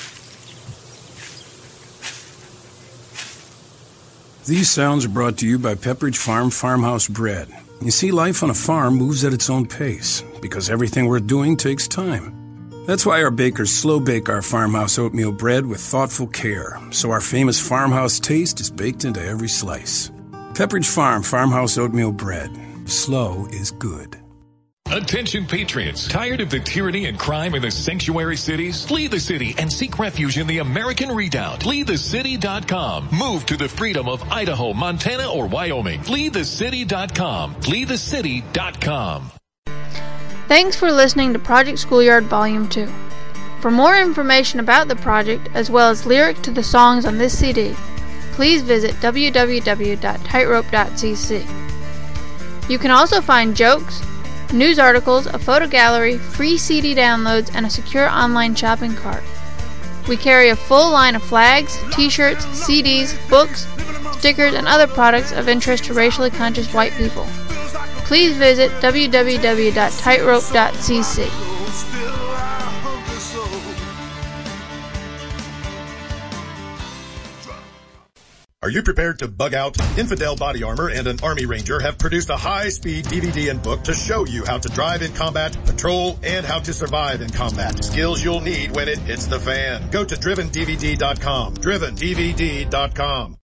These sounds are brought to you by Pepperidge Farm Farmhouse Bread. You see, life on a farm moves at its own pace, because everything worth doing takes time. That's why our bakers slow bake our farmhouse oatmeal bread with thoughtful care, so our famous farmhouse taste is baked into every slice. Pepperidge Farm Farmhouse Oatmeal Bread. Slow is good. Attention patriots, tired of the tyranny and crime in the sanctuary cities? Flee the city and seek refuge in the American Redoubt. FleeTheCity.com. Move to the freedom of Idaho, Montana, or Wyoming. FleeTheCity.com. FleeTheCity.com. Thanks for listening to Project Schoolyard Volume 2. For more information about the project, as well as lyrics to the songs on this CD, please visit www.tightrope.cc. You can also find jokes, news articles, a photo gallery, free CD downloads, and a secure online shopping cart. We carry a full line of flags, t-shirts, CDs, books, stickers, and other products of interest to racially conscious white people. Please visit www.tightrope.cc. Are you prepared to bug out? Infidel Body Armor and an Army Ranger have produced a high-speed DVD and book to show you how to drive in combat, patrol, and how to survive in combat. Skills you'll need when it hits the fan. Go to DrivenDVD.com. DrivenDVD.com.